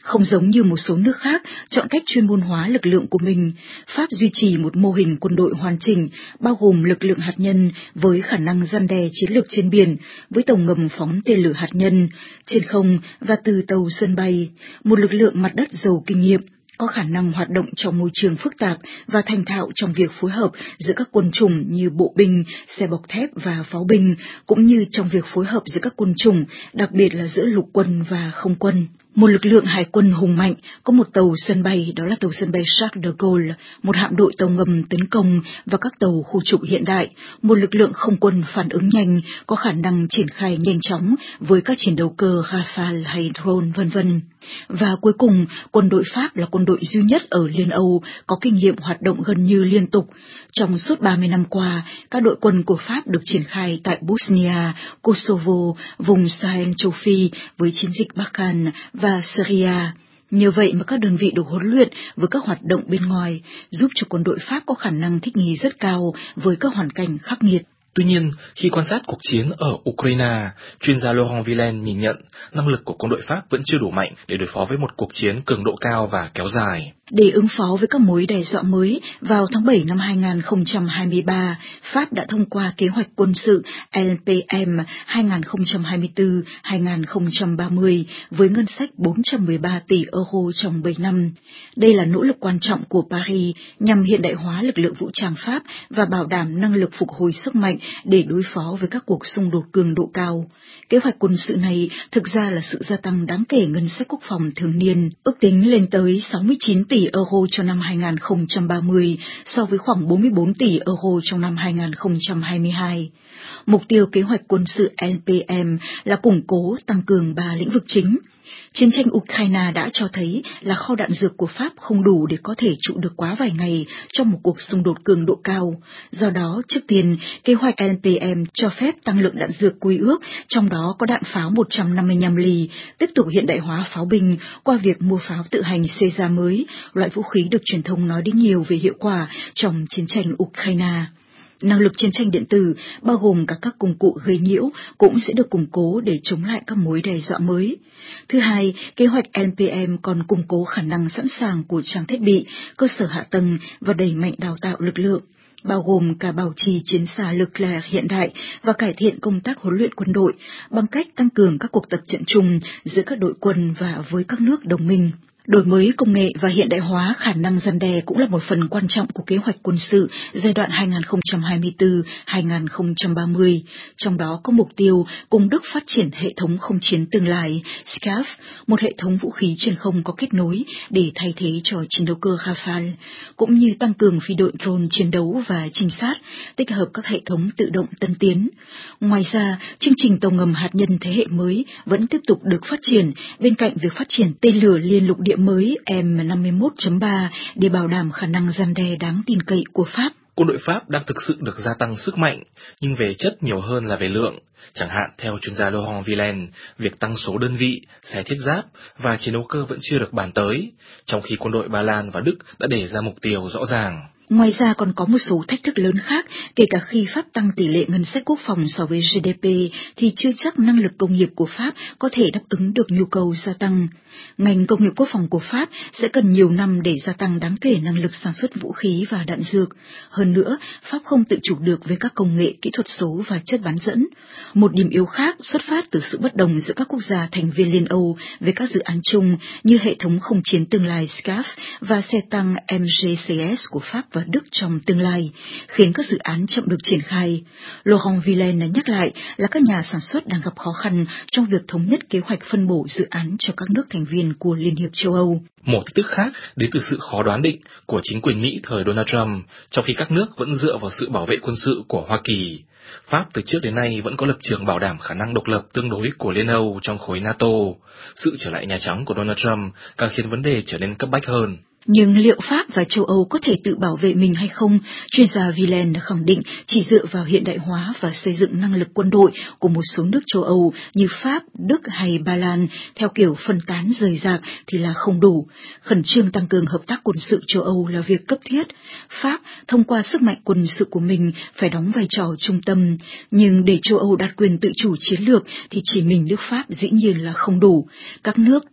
Không giống như một số nước khác chọn cách chuyên môn hóa lực lượng của mình, Pháp duy trì một mô hình quân đội hoàn chỉnh, bao gồm lực lượng hạt nhân với khả năng răn đe chiến lược trên biển, với tàu ngầm phóng tên lửa hạt nhân, trên không và từ tàu sân bay, một lực lượng mặt đất giàu kinh nghiệm, có khả năng hoạt động trong môi trường phức tạp và thành thạo trong việc phối hợp giữa các quân chủng như bộ binh, xe bọc thép và pháo binh, cũng như trong việc phối hợp giữa các quân chủng, đặc biệt là giữa lục quân và không quân. Một lực lượng hải quân hùng mạnh, có một tàu sân bay, đó là tàu sân bay Charles de Gaulle, một hạm đội tàu ngầm tấn công và các tàu khu trục hiện đại, một lực lượng không quân phản ứng nhanh, có khả năng triển khai nhanh chóng với các chiến đấu cơ Rafale hay drone vân vân. Và cuối cùng, quân đội Pháp là quân đội duy nhất ở Liên Âu có kinh nghiệm hoạt động gần như liên tục. Trong suốt ba mươi năm qua, các đội quân của Pháp được triển khai tại Bosnia, Kosovo, vùng Sahel châu Phi với chiến dịch Barkhane và Syria. Nhờ vậy mà các đơn vị được huấn luyện với các hoạt động bên ngoài, giúp cho quân đội Pháp có khả năng thích nghi rất cao với các hoàn cảnh khắc nghiệt. Tuy nhiên, khi quan sát cuộc chiến ở Ukraine, chuyên gia Laurent Villain nhìn nhận năng lực của quân đội Pháp vẫn chưa đủ mạnh để đối phó với một cuộc chiến cường độ cao và kéo dài. Để ứng phó với các mối đe dọa mới, vào tháng bảy năm hai nghìn không trăm hai mươi ba, Pháp đã thông qua kế hoạch quân sự L P M hai nghìn không trăm hai mươi tư đến hai nghìn không trăm ba mươi với ngân sách bốn trăm mười ba tỷ euro trong bảy năm. Đây là nỗ lực quan trọng của Paris nhằm hiện đại hóa lực lượng vũ trang Pháp và bảo đảm năng lực phục hồi sức mạnh để đối phó với các cuộc xung đột cường độ cao. Kế hoạch quân sự này thực ra là sự gia tăng đáng kể ngân sách quốc phòng thường niên, ước tính lên tới sáu mươi chín tỷ euro cho năm hai nghìn không trăm ba mươi so với khoảng bốn mươi bốn tỷ euro trong năm hai nghìn không trăm hai mươi hai. Mục tiêu kế hoạch quân sự L P M là củng cố, tăng cường ba lĩnh vực chính. Chiến tranh Ukraine đã cho thấy là kho đạn dược của Pháp không đủ để có thể trụ được quá vài ngày trong một cuộc xung đột cường độ cao. Do đó, trước tiên, kế hoạch L P M cho phép tăng lượng đạn dược quy ước, trong đó có đạn pháo một trăm năm mươi lăm ly, tiếp tục hiện đại hóa pháo binh qua việc mua pháo tự hành Caesar mới, loại vũ khí được truyền thông nói đến nhiều về hiệu quả trong chiến tranh Ukraine. Năng lực chiến tranh điện tử, bao gồm cả các công cụ gây nhiễu, cũng sẽ được củng cố để chống lại các mối đe dọa mới. Thứ hai, kế hoạch L P M còn củng cố khả năng sẵn sàng của trang thiết bị, cơ sở hạ tầng và đẩy mạnh đào tạo lực lượng, bao gồm cả bảo trì chiến xa Leclerc hiện đại và cải thiện công tác huấn luyện quân đội bằng cách tăng cường các cuộc tập trận chung giữa các đội quân và với các nước đồng minh. Đổi mới công nghệ và hiện đại hóa khả năng răn đe cũng là một phần quan trọng của kế hoạch quân sự giai đoạn hai nghìn không trăm hai mươi tư đến hai nghìn không trăm ba mươi, trong đó có mục tiêu cùng Đức phát triển hệ thống không chiến tương lai S C A F, một hệ thống vũ khí trên không có kết nối để thay thế cho chiến đấu cơ Rafale, cũng như tăng cường phi đội drone chiến đấu và trinh sát, tích hợp các hệ thống tự động tân tiến. Ngoài ra, chương trình tàu ngầm hạt nhân thế hệ mới vẫn tiếp tục được phát triển bên cạnh việc phát triển tên lửa liên lục địa mới M năm mươi mốt chấm ba để bảo đảm khả năng răn đe đáng tin cậy của Pháp. Quân đội Pháp đang thực sự được gia tăng sức mạnh, nhưng về chất nhiều hơn là về lượng. Chẳng hạn, theo chuyên gia Laurent Villain, việc tăng số đơn vị, xe thiết giáp và chiến đấu cơ vẫn chưa được bàn tới, trong khi quân đội Ba Lan và Đức đã đề ra mục tiêu rõ ràng. Ngoài ra còn có một số thách thức lớn khác, kể cả khi Pháp tăng tỷ lệ ngân sách quốc phòng so với G D P thì chưa chắc năng lực công nghiệp của Pháp có thể đáp ứng được nhu cầu gia tăng. Ngành công nghiệp quốc phòng của Pháp sẽ cần nhiều năm để gia tăng đáng kể năng lực sản xuất vũ khí và đạn dược. Hơn nữa, Pháp không tự chủ được với các công nghệ kỹ thuật số và chất bán dẫn. Một điểm yếu khác xuất phát từ sự bất đồng giữa các quốc gia thành viên Liên Âu về các dự án chung như hệ thống không chiến tương lai S C A F và xe tăng M G C S của Pháp và Đức trong tương lai, khiến các dự án chậm được triển khai. Laurent Villain đã nhắc lại là các nhà sản xuất đang gặp khó khăn trong việc thống nhất kế hoạch phân bổ dự án cho các nước thành viên của Liên hiệp châu Âu. Một thách thức khác đến từ sự khó đoán định của chính quyền Mỹ thời Donald Trump, trong khi các nước vẫn dựa vào sự bảo vệ quân sự của Hoa Kỳ. Pháp từ trước đến nay vẫn có lập trường bảo đảm khả năng độc lập tương đối của Liên Âu trong khối NATO. Sự trở lại Nhà Trắng của Donald Trump càng khiến vấn đề trở nên cấp bách hơn. Nhưng liệu Pháp và châu Âu có thể tự bảo vệ mình hay không? Chuyên gia Villain đã khẳng định chỉ dựa vào hiện đại hóa và xây dựng năng lực quân đội của một số nước châu Âu như Pháp, Đức hay Ba Lan theo kiểu phân tán rời rạc thì là không đủ. Khẩn trương tăng cường hợp tác quân sự châu Âu là việc cấp thiết. Pháp, thông qua sức mạnh quân sự của mình, phải đóng vai trò trung tâm. Nhưng để châu Âu đạt quyền tự chủ chiến lược thì chỉ mình nước Pháp dĩ nhiên là không đủ. Các nước Đức,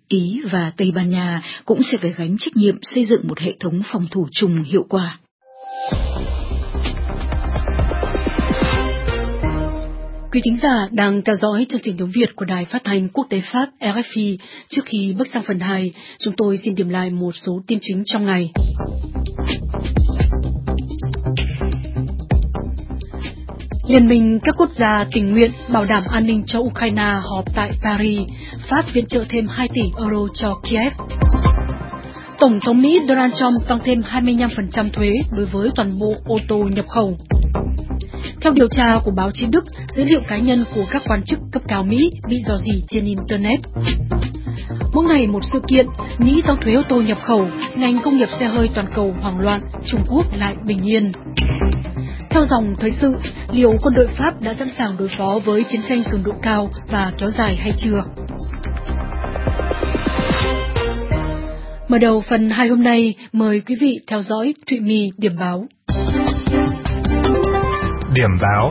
Ý và Tây Ban Nha cũng sẽ phải gánh trách nhiệm xây dựng một hệ thống phòng thủ chung hiệu quả. Quý thính giả đang theo dõi chương trình tiếng Việt của Đài Phát thanh Quốc tế Pháp R F I. Trước khi bước sang phần hai, chúng tôi xin điểm lại một số tin chính trong ngày. Liên minh các quốc gia tình nguyện bảo đảm an ninh cho Ukraine họp tại Paris, Pháp viện trợ thêm hai tỷ euro cho Kiev. Tổng thống Mỹ Donald Trump tăng thêm hai mươi lăm phần trăm thuế đối với toàn bộ ô tô nhập khẩu. Theo điều tra của báo chí Đức, dữ liệu cá nhân của các quan chức cấp cao Mỹ bị rò rỉ trên Internet. Mỗi ngày một sự kiện, Mỹ tăng thuế ô tô nhập khẩu, ngành công nghiệp xe hơi toàn cầu hoảng loạn, Trung Quốc lại bình yên. Theo dòng thời sự, liệu quân đội Pháp đã sẵn sàng đối phó với chiến tranh cường độ cao và kéo dài hay chưa? Mở đầu phần hai hôm nay, mời quý vị theo dõi Thụy My điểm báo. Điểm báo.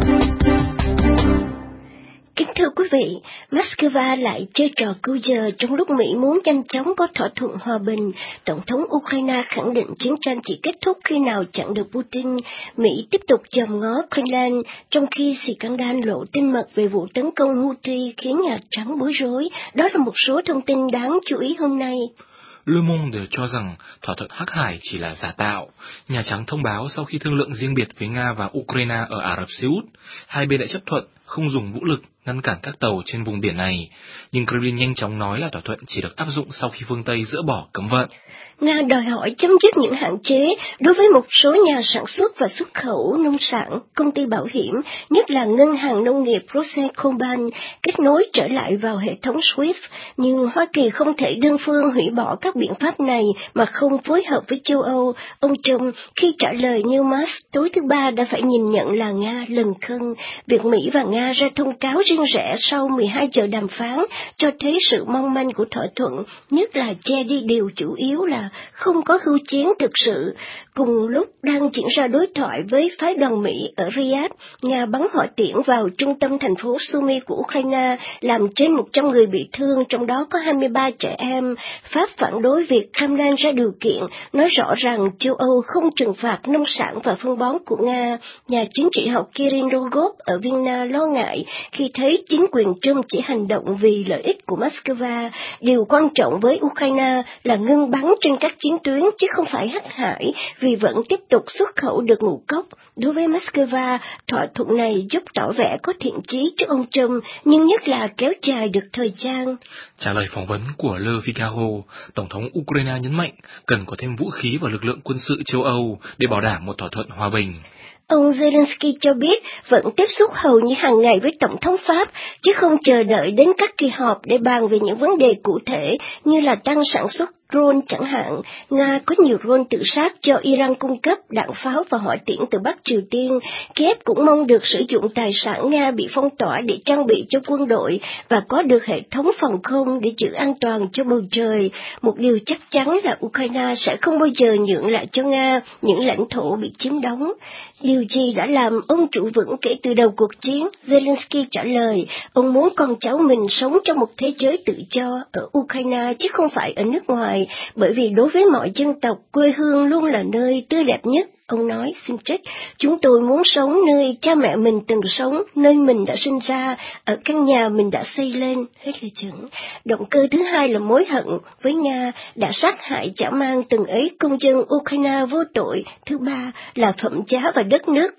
Kính thưa quý vị, Moscow lại chơi trò cứu giờ trong lúc Mỹ muốn nhanh chóng có thỏa thuận hòa bình. Tổng thống Ukraine khẳng định chiến tranh chỉ kết thúc khi nào chặn được Putin. Mỹ tiếp tục dòm ngó Greenland, trong khi Scandal lộ tin mật về vụ tấn công Houthi khiến Nhà Trắng bối rối. Đó là một số thông tin đáng chú ý hôm nay. Le Monde cho rằng thỏa thuận Hắc Hải chỉ là giả tạo. Nhà Trắng thông báo sau khi thương lượng riêng biệt với Nga và Ukraine ở Ả Rập Xê Út, hai bên đã chấp thuận không dùng vũ lực ngăn cản các tàu trên vùng biển này. Nhưng Kremlin nhanh chóng nói là thỏa thuận chỉ được áp dụng sau khi phương Tây dỡ bỏ cấm vận. Nga đòi hỏi chấm dứt những hạn chế đối với một số nhà sản xuất và xuất khẩu nông sản, công ty bảo hiểm, nhất là ngân hàng nông nghiệp Rosneft kết nối trở lại vào hệ thống SWIFT, nhưng Hoa Kỳ không thể đơn phương hủy bỏ các biện pháp này mà không phối hợp với châu Âu. Ông Trump khi trả lời Newsmax tối thứ Ba đã phải nhìn nhận là Nga lần khân. Việc Mỹ và Nga ra thông cáo riêng rẽ sau mười hai giờ đàm phán cho thấy sự mong manh của thỏa thuận, nhất là che đi điều chủ yếu là không có hưu chiến thực sự. Cùng lúc đang diễn ra đối thoại với phái đoàn Mỹ ở Riyadh, Nga bắn hỏa tiễn vào trung tâm thành phố Sumy của Ukraine, làm trên một trăm người bị thương, trong đó có hai mươi ba trẻ em. Pháp phản đối việc Kremlin ra điều kiện, nói rõ rằng châu Âu không trừng phạt nông sản và phân bón của Nga. Nhà chính trị học Kirin Rogov ở Vienna lo ngại khi thấy chính quyền Trump chỉ hành động vì lợi ích của Moscow. Điều quan trọng với Ukraine là ngưng bắn trên các chiến tuyến chứ không phải Hắc Hải, vì vẫn tiếp tục xuất khẩu được ngũ cốc. Đối với Moscow, thỏa thuận này giúp tỏ vẻ có thiện chí trước ông Trump, nhưng nhất là kéo dài được thời gian. Trả lời phỏng vấn của Le Figaro, Tổng thống Ukraine nhấn mạnh cần có thêm vũ khí và lực lượng quân sự châu Âu để bảo đảm một thỏa thuận hòa bình. Ông Zelensky cho biết vẫn tiếp xúc hầu như hàng ngày với Tổng thống Pháp, chứ không chờ đợi đến các kỳ họp để bàn về những vấn đề cụ thể như là tăng sản xuất drone chẳng hạn. Nga có nhiều drone tự sát cho Iran cung cấp, đạn pháo và hỏa tiễn từ Bắc Triều Tiên. Kiev cũng mong được sử dụng tài sản Nga bị phong tỏa để trang bị cho quân đội và có được hệ thống phòng không để giữ an toàn cho bầu trời. Một điều chắc chắn là Ukraine sẽ không bao giờ nhượng lại cho Nga những lãnh thổ bị chiếm đóng. Điều gì đã làm ông trụ vững kể từ đầu cuộc chiến? Zelensky trả lời, ông muốn con cháu mình sống trong một thế giới tự do ở Ukraine chứ không phải ở nước ngoài, bởi vì đối với mọi dân tộc, quê hương luôn là nơi tươi đẹp nhất. Ông nói, xin trích, chúng tôi muốn sống nơi cha mẹ mình từng sống, nơi mình đã sinh ra, ở căn nhà mình đã xây lên. Hết lời chứng. Động cơ thứ hai là mối hận với Nga đã sát hại dã man từng ấy công dân Ukraine vô tội. Thứ ba là phẩm giá và đất nước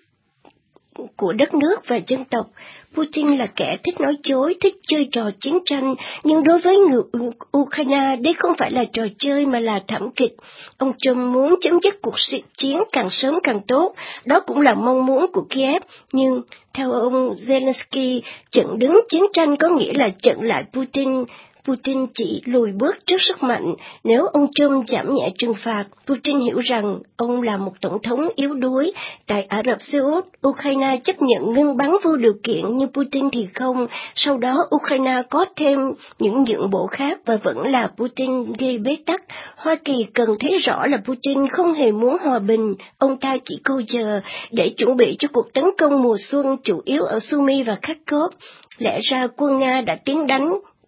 của đất nước và dân tộc. Putin là kẻ thích nói dối, thích chơi trò chiến tranh, nhưng đối với người Ukraine, đây không phải là trò chơi mà là thảm kịch. Ông Trump muốn chấm dứt cuộc chiến càng sớm càng tốt, đó cũng là mong muốn của Kiev, nhưng theo ông Zelensky, trận đứng chiến tranh có nghĩa là trận lại Putin. Putin chỉ lùi bước trước sức mạnh. Nếu ông Trump giảm nhẹ trừng phạt, Putin hiểu rằng ông là một tổng thống yếu đuối. Tại Ả Rập Xê Út, Ukraine chấp nhận ngưng bắn vô điều kiện, nhưng Putin thì không. Sau đó, Ukraine có thêm những nhượng bộ khác và vẫn là Putin gây bế tắc. Hoa Kỳ cần thấy rõ là Putin không hề muốn hòa bình. Ông ta chỉ câu giờ để chuẩn bị cho cuộc tấn công mùa xuân chủ yếu ở Sumy và Kharkov. Lẽ ra quân Nga đã tiến đánh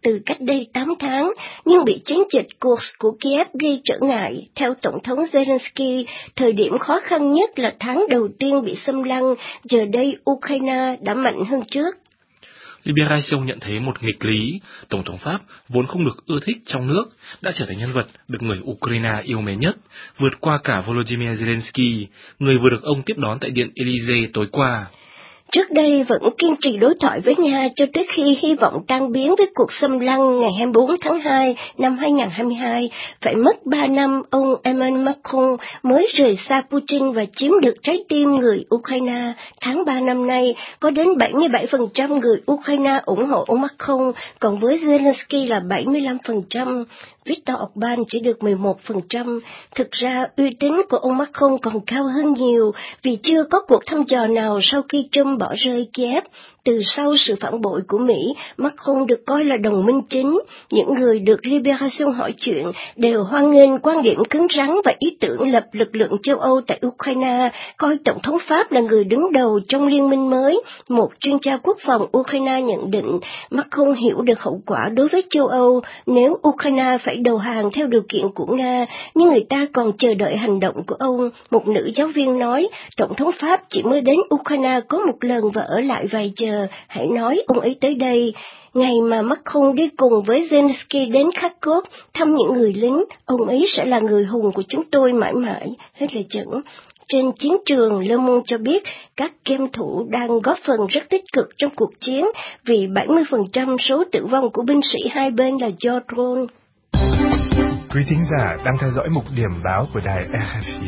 từ cách đây tám tháng, nhưng bị chiến dịch Kursk của Kiev gây trở ngại. Theo Tổng thống Zelensky, thời điểm khó khăn nhất là tháng đầu tiên bị xâm lăng, giờ đây Ukraine đã mạnh hơn trước. Libération nhận thấy một nghịch lý, Tổng thống Pháp vốn không được ưa thích trong nước, đã trở thành nhân vật được người Ukraine yêu mến nhất, vượt qua cả Volodymyr Zelensky, người vừa được ông tiếp đón tại Điện Élysée tối qua. Trước đây vẫn kiên trì đối thoại với Nga cho tới khi hy vọng tan biến với cuộc xâm lăng ngày hai mươi bốn tháng hai năm hai nghìn không trăm hai mươi hai. Phải mất ba năm, ông Emmanuel Macron mới rời xa Putin và chiếm được trái tim người Ukraine. Tháng ba năm nay, có đến bảy mươi bảy phần trăm người Ukraine ủng hộ ông Macron, còn với Zelensky là bảy mươi lăm phần trăm. Viktor Orbán chỉ được mười một phần trăm. Thực ra, uy tín của ông Macron còn cao hơn nhiều vì chưa có cuộc thăm dò nào sau khi Trump bỏ rơi Kiev. Từ sau sự phản bội của Mỹ, Macron được coi là đồng minh chính. Những người được Libération hỏi chuyện đều hoan nghênh quan điểm cứng rắn và ý tưởng lập lực lượng châu Âu tại Ukraine, coi Tổng thống Pháp là người đứng đầu trong liên minh mới. Một chuyên gia quốc phòng Ukraine nhận định Macron hiểu được hậu quả đối với châu Âu nếu Ukraine phải đầu hàng theo điều kiện của Nga, nhưng người ta còn chờ đợi hành động của ông. Một nữ giáo viên nói, Tổng thống Pháp chỉ mới đến Ukraine có một lần và ở lại vài giờ. Hãy nói ông ấy tới đây. Ngày mà Macron đi cùng với Zelensky đến Kharkov thăm những người lính, ông ấy sẽ là người hùng của chúng tôi mãi mãi. Hết lời dẫn. Trên chiến trường, Le Monde cho biết các game thủ đang góp phần rất tích cực trong cuộc chiến vì bảy mươi phần trăm số tử vong của binh sĩ hai bên là do drone. Quý thính giả đang theo dõi mục điểm báo của đài rờ ép i.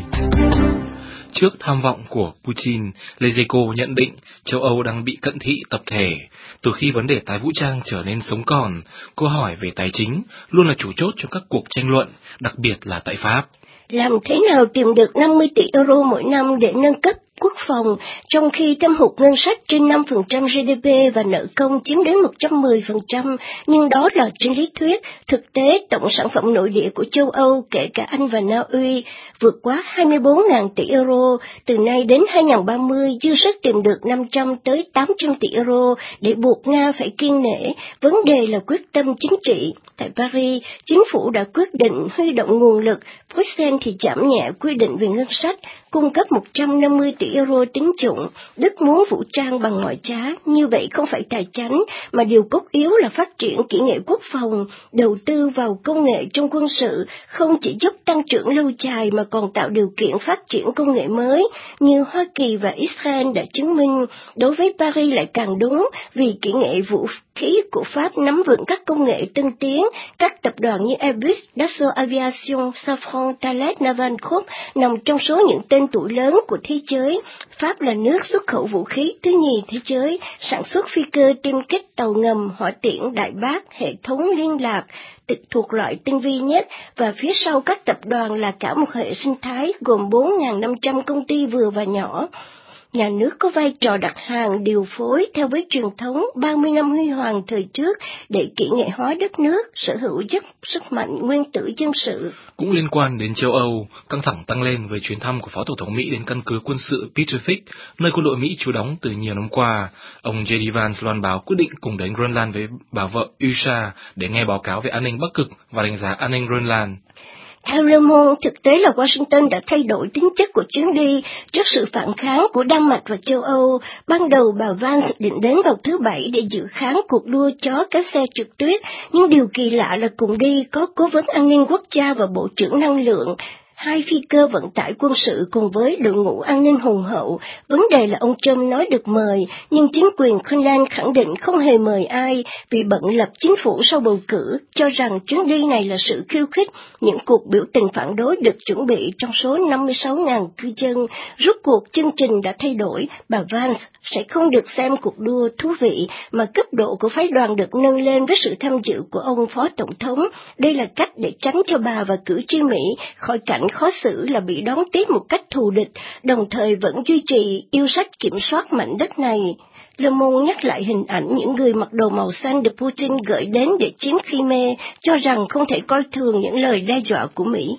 Trước tham vọng của Putin, Lezeko nhận định châu Âu đang bị cận thị tập thể. Từ khi vấn đề tái vũ trang trở nên sống còn, câu hỏi về tài chính luôn là chủ chốt trong các cuộc tranh luận, đặc biệt là tại Pháp. Làm thế nào tìm được năm mươi tỷ euro mỗi năm để nâng cấp quốc phòng, trong khi thâm hụt ngân sách trên năm phần trăm giê đê pê và nợ công chiếm đến một trăm mười phần trăm, nhưng đó là trên lý thuyết. Thực tế, tổng sản phẩm nội địa của châu Âu, kể cả Anh và Na Uy, vượt quá hai mươi bốn nghìn tỷ euro. Từ nay đến hai nghìn không trăm ba mươi, dư sức tìm được năm trăm tới tám trăm tỷ euro để buộc Nga phải kiêng nể. Vấn đề là quyết tâm chính trị. Tại Paris, chính phủ đã quyết định huy động nguồn lực, Bruxelles thì giảm nhẹ quy định về ngân sách, cung cấp một trăm năm mươi tỷ euro tín dụng. Đức muốn vũ trang bằng mọi giá, như vậy không phải tài chánh, mà điều cốt yếu là phát triển kỹ nghệ quốc phòng. Đầu tư vào công nghệ trong quân sự không chỉ giúp tăng trưởng lâu dài mà còn tạo điều kiện phát triển công nghệ mới, như Hoa Kỳ và Israel đã chứng minh. Đối với Paris lại càng đúng, vì kỹ nghệ vũ khí của Pháp nắm vững các công nghệ tân tiến. Các tập đoàn như Airbus, Dassault Aviation, Safran, Thales, Naval Group nằm trong số những tên tuổi lớn của thế giới. Pháp là nước xuất khẩu vũ khí thứ nhì thế giới, sản xuất phi cơ tiêm kích, tàu ngầm, hỏa tiễn, đại bác, hệ thống liên lạc thuộc loại tinh vi nhất, và phía sau các tập đoàn là cả một hệ sinh thái gồm bốn nghìn năm trăm công ty vừa và nhỏ. Nhà nước có vai trò đặt hàng, điều phối theo với truyền thống ba mươi năm huy hoàng thời trước để kỹ nghệ hóa đất nước, sở hữu giúp sức mạnh nguyên tử dân sự. Cũng liên quan đến châu Âu, căng thẳng tăng lên với chuyến thăm của Phó Tổng thống Mỹ đến căn cứ quân sự Petrovic, nơi quân đội Mỹ trú đóng từ nhiều năm qua. Ông J D Vance loan báo quyết định cùng đến Greenland với bà vợ Usha để nghe báo cáo về an ninh Bắc Cực và đánh giá an ninh Greenland. Theo Le Monde, thực tế là Washington đã thay đổi tính chất của chuyến đi trước sự phản kháng của Đan Mạch và châu Âu. Ban đầu bà Vance định đến vào thứ Bảy để dự kháng cuộc đua chó kéo xe trượt tuyết, nhưng điều kỳ lạ là cùng đi có Cố vấn An ninh Quốc gia và Bộ trưởng Năng lượng, hai phi cơ vận tải quân sự cùng với đội ngũ an ninh hùng hậu. Vấn đề là ông Trump nói được mời, nhưng chính quyền Greenland khẳng định không hề mời ai vì bận lập chính phủ sau bầu cử, cho rằng chuyến đi này là sự khiêu khích. Những cuộc biểu tình phản đối được chuẩn bị trong số năm mươi sáu nghìn cư dân. Rốt cuộc chương trình đã thay đổi, bà Vance sẽ không được xem cuộc đua thú vị, mà cấp độ của phái đoàn được nâng lên với sự tham dự của ông Phó Tổng thống. Đây là cách để tránh cho bà và cử tri Mỹ khỏi cảnh khó xử là bị đón tiếp một cách thù địch, đồng thời vẫn duy trì yêu sách kiểm soát mảnh đất này. Le Monde nhắc lại hình ảnh những người mặc đồ màu xanh được Putin gửi đến để chiếm Crimea, cho rằng không thể coi thường những lời đe dọa của Mỹ.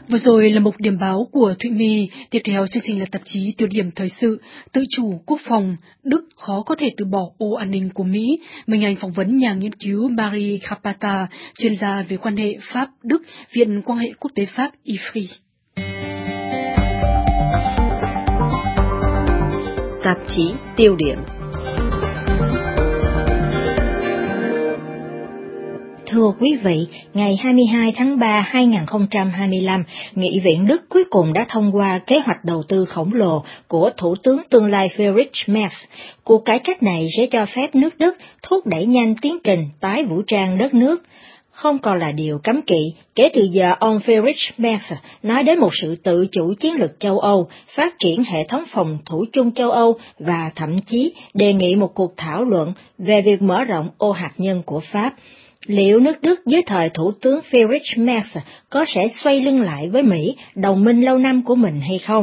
Vừa rồi là mục điểm báo của Thụy My, tiếp theo chương trình là tạp chí tiêu điểm thời sự, tự chủ quốc phòng, Đức khó có thể từ bỏ ô an ninh của Mỹ. Mình Anh phỏng vấn nhà nghiên cứu Marie Capata, chuyên gia về quan hệ Pháp-Đức, Viện quan hệ quốc tế Pháp I F R I. Tạp chí tiêu điểm. Thưa quý vị, ngày hai mươi hai tháng ba năm hai nghìn không trăm hai mươi lăm, Nghị viện Đức cuối cùng đã thông qua kế hoạch đầu tư khổng lồ của Thủ tướng tương lai Friedrich Merz. Cuộc cải cách này sẽ cho phép nước Đức thúc đẩy nhanh tiến trình tái vũ trang đất nước. Không còn là điều cấm kỵ, kể từ giờ ông Friedrich Merz nói đến một sự tự chủ chiến lược châu Âu, phát triển hệ thống phòng thủ chung châu Âu và thậm chí đề nghị một cuộc thảo luận về việc mở rộng ô hạt nhân của Pháp. Liệu nước Đức dưới thời Thủ tướng Friedrich Merz có sẽ xoay lưng lại với Mỹ, đồng minh lâu năm của mình hay không?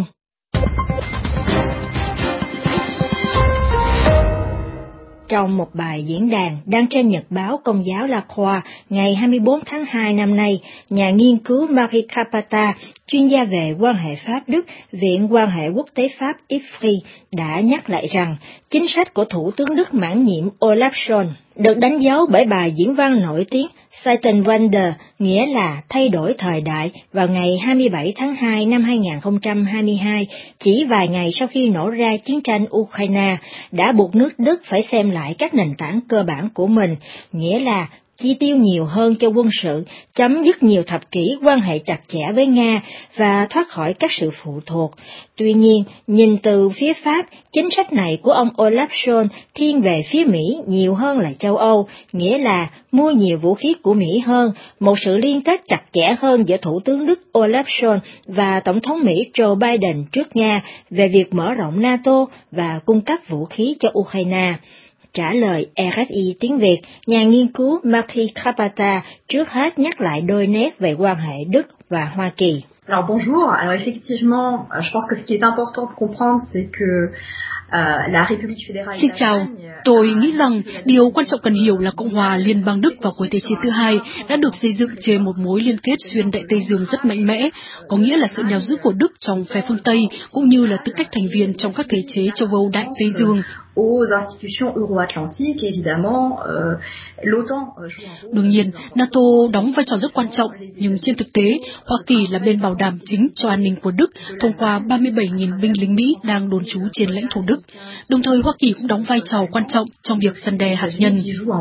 Trong một bài diễn đàn đăng trên nhật báo Công giáo La Croix ngày hai mươi tư tháng hai năm nay, nhà nghiên cứu Marie Capata, chuyên gia về quan hệ Pháp-Đức, Viện quan hệ quốc tế Pháp I F R I, đã nhắc lại rằng chính sách của Thủ tướng Đức mãn nhiệm Olaf Scholz được đánh dấu bởi bài diễn văn nổi tiếng Zeitenwende, nghĩa là thay đổi thời đại, vào ngày hai mươi bảy tháng hai năm hai nghìn không trăm hai mươi hai, chỉ vài ngày sau khi nổ ra chiến tranh Ukraine, đã buộc nước Đức phải xem lại các nền tảng cơ bản của mình, nghĩa là chi tiêu nhiều hơn cho quân sự, chấm dứt nhiều thập kỷ quan hệ chặt chẽ với Nga và thoát khỏi các sự phụ thuộc. Tuy nhiên, nhìn từ phía Pháp, chính sách này của ông Olaf Scholz thiên về phía Mỹ nhiều hơn là châu Âu, nghĩa là mua nhiều vũ khí của Mỹ hơn, một sự liên kết chặt chẽ hơn giữa Thủ tướng Đức Olaf Scholz và Tổng thống Mỹ Joe Biden trước Nga về việc mở rộng NATO và cung cấp vũ khí cho Ukraine. Trả lời R F I tiếng Việt, nhà nghiên cứu Marie Capata trước hết nhắc lại đôi nét về quan hệ Đức và Hoa Kỳ. Alors bonjour, alors effectivement, je pense que ce qui est important de comprendre c'est que uh, la République fédérale. Xin chào, tôi nghĩ rằng điều quan trọng cần hiểu là Cộng hòa Liên bang Đức vào cuối thế chiến thứ hai đã được xây dựng trên một mối liên kết xuyên Đại Tây Dương rất mạnh mẽ, có nghĩa là sự nhào giữ của Đức trong phe phương Tây cũng như là tư cách thành viên trong các thể chế châu Âu Đại Tây Dương. Aux institutions euro-atlantiques, évidemment, euh, l'OTAN joue un rôle. Đương nhiên, NATO đóng vai trò rất quan trọng, nhưng trên thực tế, Hoa Kỳ là bên bảo đảm chính cho an ninh của Đức thông qua ba mươi bảy nghìn binh lính Mỹ đang đồn trú trên lãnh thổ Đức. Đồng thời, Hoa Kỳ cũng đóng vai trò quan trọng trong việc răn đe hạt nhân.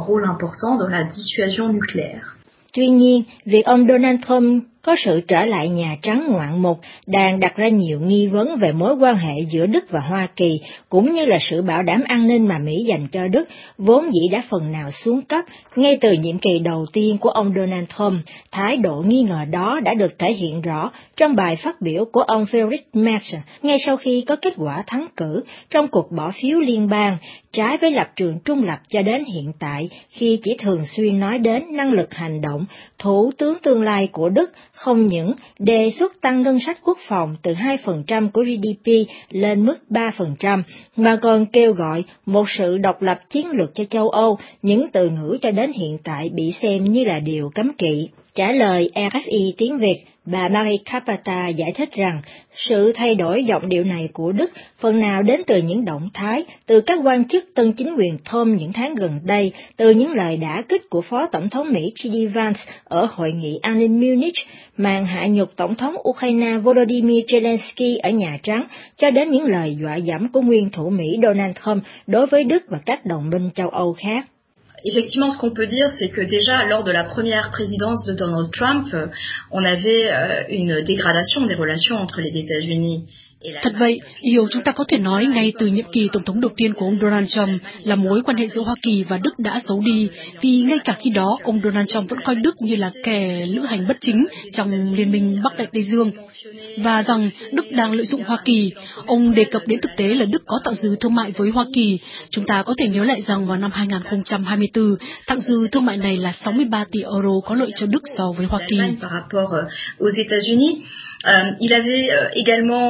Tuy nhiên, việc ông Donald Trump có sự trở lại Nhà Trắng ngoạn mục đang đặt ra nhiều nghi vấn về mối quan hệ giữa Đức và Hoa Kỳ, cũng như là sự bảo đảm an ninh mà Mỹ dành cho Đức, vốn dĩ đã phần nào xuống cấp ngay từ nhiệm kỳ đầu tiên của ông Donald Trump. Thái độ nghi ngờ đó đã được thể hiện rõ trong bài phát biểu của ông Friedrich Merz ngay sau khi có kết quả thắng cử trong cuộc bỏ phiếu liên bang, trái với lập trường trung lập cho đến hiện tại khi chỉ thường xuyên nói đến năng lực hành động. Thủ tướng tương lai của Đức không những đề xuất tăng ngân sách quốc phòng từ hai phần trăm của G D P lên mức ba phần trăm, mà còn kêu gọi một sự độc lập chiến lược cho châu Âu, những từ ngữ cho đến hiện tại bị xem như là điều cấm kỵ. Trả lời R F I tiếng Việt, bà Marie Capata giải thích rằng sự thay đổi giọng điệu này của Đức phần nào đến từ những động thái từ các quan chức tân chính quyền Trump những tháng gần đây, từ những lời đả kích của Phó Tổng thống Mỹ J D Vance ở Hội nghị an ninh Munich, màn hạ nhục Tổng thống Ukraine Volodymyr Zelensky ở Nhà Trắng, cho đến những lời dọa dẫm của nguyên thủ Mỹ Donald Trump đối với Đức và các đồng minh châu Âu khác. Effectivement, ce qu'on peut dire, c'est que déjà, lors de la première présidence de Donald Trump, on avait une dégradation des relations entre les États-Unis. Thật vậy, điều chúng ta có thể nói ngay từ nhiệm kỳ tổng thống đầu tiên của ông Donald Trump là mối quan hệ giữa Hoa Kỳ và Đức đã xấu đi, vì ngay cả khi đó ông Donald Trump vẫn coi Đức như là kẻ lữ hành bất chính trong Liên minh Bắc Đại Tây Dương, và rằng Đức đang lợi dụng Hoa Kỳ. Ông đề cập đến thực tế là Đức có thặng dư thương mại với Hoa Kỳ. Chúng ta có thể nhớ lại rằng vào năm hai nghìn không trăm hai mươi tư, thặng dư thương mại này là sáu mươi ba tỷ euro có lợi cho Đức so với Hoa Kỳ. Par rapport aux États-Unis, euh, il avait euh, également euh,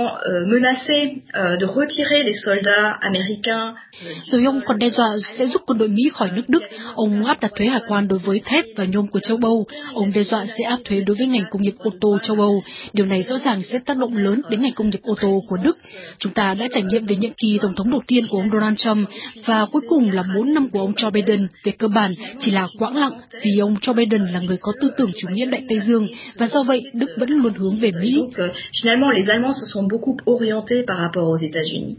menacé uh, de retirer les soldats américains. Rồi ông còn đe dọa sẽ rút quân đội Mỹ khỏi nước Đức. Ông áp đặt thuế hải quan đối với thép và nhôm của châu Âu. Ông đe dọa sẽ áp thuế đối với ngành công nghiệp ô tô châu Âu. Điều này rõ ràng sẽ tác động lớn đến ngành công nghiệp ô tô của Đức. Chúng ta đã trải nghiệm về nhiệm kỳ tổng thống đầu tiên của ông Donald Trump và cuối cùng là bốn năm của ông Joe Biden về cơ bản chỉ là quãng lặng vì ông Joe Biden là người có tư tưởng chủ nghĩa Đại Tây Dương và do vậy Đức vẫn luôn hướng về Mỹ. Donc, euh, finalement, les Allemands se sont beaucoup orientés par rapport aux États-Unis.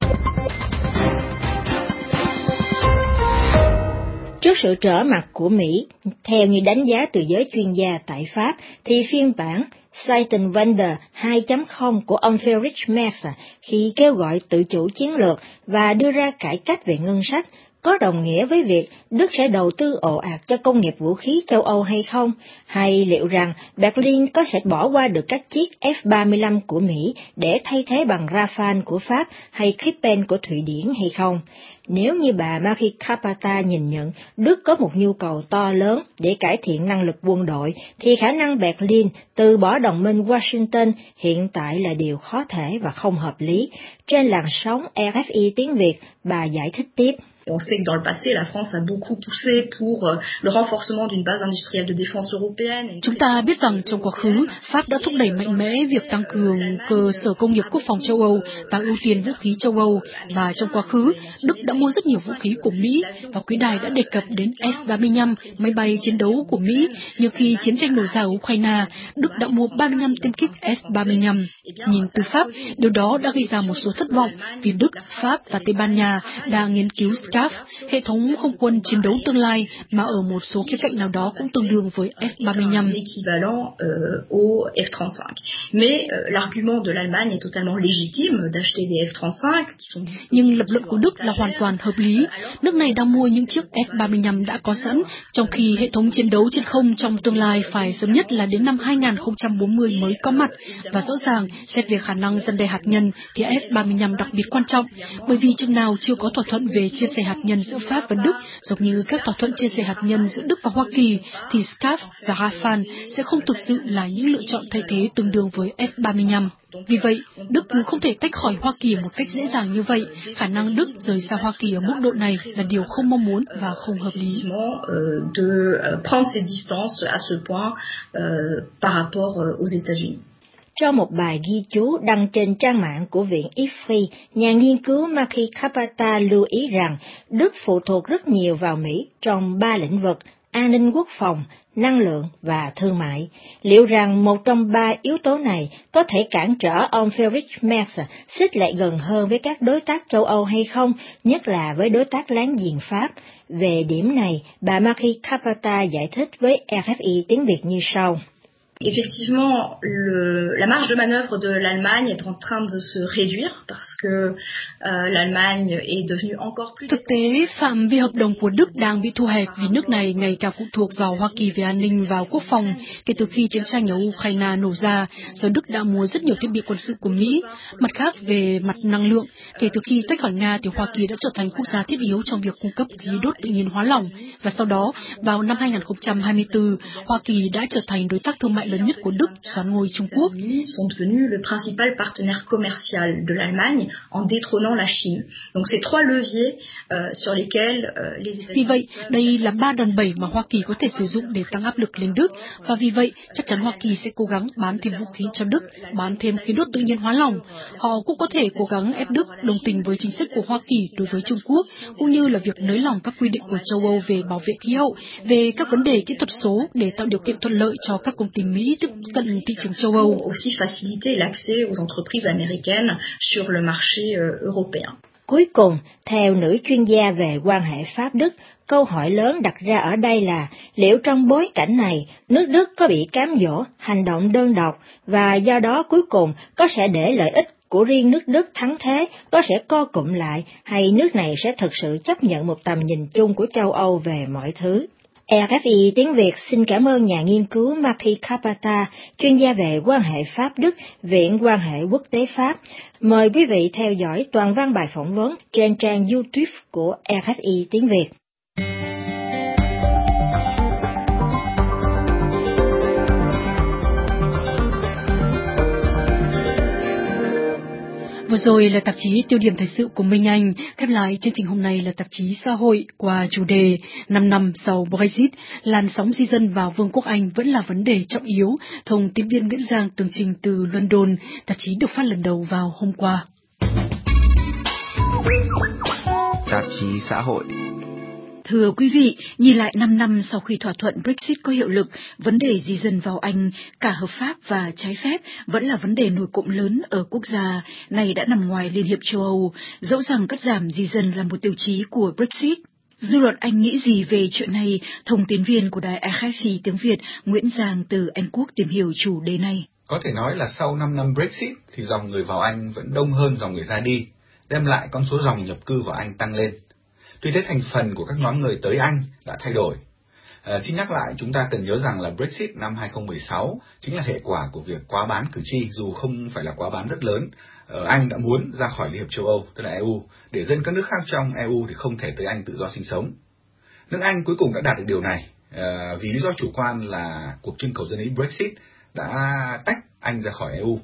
Trước sự trở mặt của Mỹ, theo như đánh giá từ giới chuyên gia tại Pháp, thì phiên bản Zeitenwende hai chấm không của ông Friedrich Merz khi kêu gọi tự chủ chiến lược và đưa ra cải cách về ngân sách, có đồng nghĩa với việc Đức sẽ đầu tư ồ ạt cho công nghiệp vũ khí châu Âu hay không? Hay liệu rằng Berlin có sẽ bỏ qua được các chiếc F ba mươi lăm của Mỹ để thay thế bằng Rafale của Pháp hay Gripen của Thụy Điển hay không? Nếu như bà Marie Carpata nhìn nhận Đức có một nhu cầu to lớn để cải thiện năng lực quân đội, thì khả năng Berlin từ bỏ đồng minh Washington hiện tại là điều khó thể và không hợp lý. Trên làn sóng R F I tiếng Việt, bà giải thích tiếp. On sait que dans le passé, la France a beaucoup poussé pour le renforcement d'une base industrielle de défense européenne. Chúng ta biết rằng trong quá khứ, Pháp đã thúc đẩy mạnh mẽ việc tăng cường cơ sở công nghiệp quốc phòng châu Âu và ưu tiên vũ khí châu Âu. Và trong quá khứ, Đức đã mua rất nhiều vũ khí của Mỹ và quý đài đã đề cập đến F ba mươi lăm, máy bay chiến đấu của Mỹ. Như khi chiến tranh nổ ra ở Ukraine, Đức đã mua ba mươi lăm tiêm kích F ba mươi lăm. Nhìn từ Pháp, điều đó đã gây ra một số thất vọng vì Đức, Pháp và Tây Ban Nha đang nghiên cứu ét ca a ép, hệ thống không quân chiến đấu tương lai mà ở một số khía cạnh nào đó cũng tương đương với F ba mươi lăm. Équivalent euh, au F trente-cinq. Mais euh, l'argument de l'Allemagne est totalement légitime d'acheter des F trente-cinq qui sont. Nhưng lập luận của Đức là hoàn toàn hợp lý. Nước này đang mua những chiếc F ba mươi lăm đã có sẵn, trong khi hệ thống chiến đấu trên không trong tương lai phải sớm nhất là đến năm hai nghìn không trăm bốn mươi mới có mặt. Và rõ ràng, xét về khả năng răn đe hạt nhân thì F ba mươi lăm đặc biệt quan trọng, bởi vì chừng nào chưa có thỏa thuận về chia sẻ hạt nhân giữa Pháp và Đức, giống như các thỏa thuận chia sẻ hạt nhân giữa Đức và Hoa Kỳ, thì ét ca a ép và Rafale sẽ không thực sự là những lựa chọn thay thế tương đương với F ba mươi lăm. Vì vậy, Đức không thể tách khỏi Hoa Kỳ một cách dễ dàng như vậy. Khả năng Đức rời xa Hoa Kỳ ở mức độ này là điều không mong muốn và không hợp lý. De prendre ses distances à ce point par rapport aux États-Unis. Trong một bài ghi chú đăng trên trang mạng của Viện i ép rờ i, nhà nghiên cứu Marie Carpata lưu ý rằng Đức phụ thuộc rất nhiều vào Mỹ trong ba lĩnh vực: an ninh quốc phòng, năng lượng và thương mại. Liệu rằng một trong ba yếu tố này có thể cản trở ông Friedrich Merz xích lại gần hơn với các đối tác châu Âu hay không, nhất là với đối tác láng giềng Pháp? Về điểm này, bà Marie Carpata giải thích với R F I tiếng Việt như sau. Effectivement, le, la marge de manœuvre de l'Allemagne est en train de se réduire parce que euh, l'Allemagne est devenue encore plus. Thực tế, phạm vi hợp đồng của Đức đang bị thu hẹp vì nước này ngày càng phụ thuộc vào Hoa Kỳ về an ninh và quốc phòng. Kể từ khi chiến tranh ở Ukraine nổ ra, giờ Đức đã mua rất nhiều thiết bị quân sự của Mỹ. Mặt khác, về mặt năng lượng, kể từ khi tách khỏi Nga thì Hoa Kỳ đã trở thành quốc gia thiết yếu trong việc cung cấp khí đốt tự nhiên hóa lỏng. Và sau đó, vào năm hai nghìn không trăm hai mươi tư, Hoa Kỳ đã trở thành đối tác thương mại lớn nhất của Đức, soán ngôi Trung Quốc. Sont devenus le principal partenaire commercial de l'Allemagne en détrônant la Chine. Donc c'est trois leviers uh, sur lesquels uh, les États-Unis. Vì vậy, đây là ba đòn bẩy mà Hoa Kỳ có thể sử dụng để tăng áp lực lên Đức, và vì vậy chắc chắn Hoa Kỳ sẽ cố gắng bán thêm vũ khí cho Đức, bán thêm khí đốt tự nhiên hóa lỏng. Họ cũng có thể cố gắng ép Đức đồng tình với chính sách của Hoa Kỳ đối với Trung Quốc, cũng như là việc nới lỏng các quy định của châu Âu về bảo vệ khí hậu, về các vấn đề kỹ thuật số để tạo điều kiện thuận lợi cho các công ty Mỹ tiếp cận thị trường châu Âu. Aussi faciliter l'accès aux entreprises américaines sur le marché européen. Cuối cùng, theo nữ chuyên gia về quan hệ Pháp-Đức, câu hỏi lớn đặt ra ở đây là liệu trong bối cảnh này, nước Đức có bị cám dỗ, hành động đơn độc và do đó cuối cùng có sẽ để lợi ích của riêng nước Đức thắng thế, có sẽ co cụm lại, hay nước này sẽ thực sự chấp nhận một tầm nhìn chung của châu Âu về mọi thứ? R F I tiếng Việt xin cảm ơn nhà nghiên cứu Marie Carpata, chuyên gia về quan hệ Pháp-Đức, Viện quan hệ quốc tế Pháp. Mời quý vị theo dõi toàn văn bài phỏng vấn trên trang YouTube của R F I tiếng Việt. Vừa rồi là tạp chí Tiêu điểm thời sự của Minh Anh. Khép lại chương trình hôm nay là tạp chí xã hội qua chủ đề năm năm sau Brexit, làn sóng di dân vào Vương quốc Anh vẫn là vấn đề trọng yếu. Thông tin viên Nguyễn Giang tường trình từ London. Tạp chí được phát lần đầu vào hôm qua. Tạp chí xã hội. Thưa quý vị, nhìn lại năm năm sau khi thỏa thuận Brexit có hiệu lực, vấn đề di dân vào Anh, cả hợp pháp và trái phép, vẫn là vấn đề nổi cộm lớn ở quốc gia này đã nằm ngoài Liên hiệp châu Âu, dẫu rằng cắt giảm di dân là một tiêu chí của Brexit. Dư luận Anh nghĩ gì về chuyện này? Thông tin viên của đài a ép pê tiếng Việt Nguyễn Giang từ Anh Quốc tìm hiểu chủ đề này. Có thể nói là sau năm năm Brexit thì dòng người vào Anh vẫn đông hơn dòng người ra đi, đem lại con số dòng nhập cư vào Anh tăng lên. Tuy thế thành phần của các nhóm người tới Anh đã thay đổi. À, xin nhắc lại, chúng ta cần nhớ rằng là Brexit năm hai không một sáu chính là hệ quả của việc quá bán cử tri, dù không phải là quá bán rất lớn. Ở Anh đã muốn ra khỏi Liên hiệp châu Âu, tức là e u, để dân các nước khác trong e u thì không thể tới Anh tự do sinh sống. Nước Anh cuối cùng đã đạt được điều này, à, vì lý do chủ quan là cuộc trưng cầu dân ý Brexit đã tách Anh ra khỏi e u.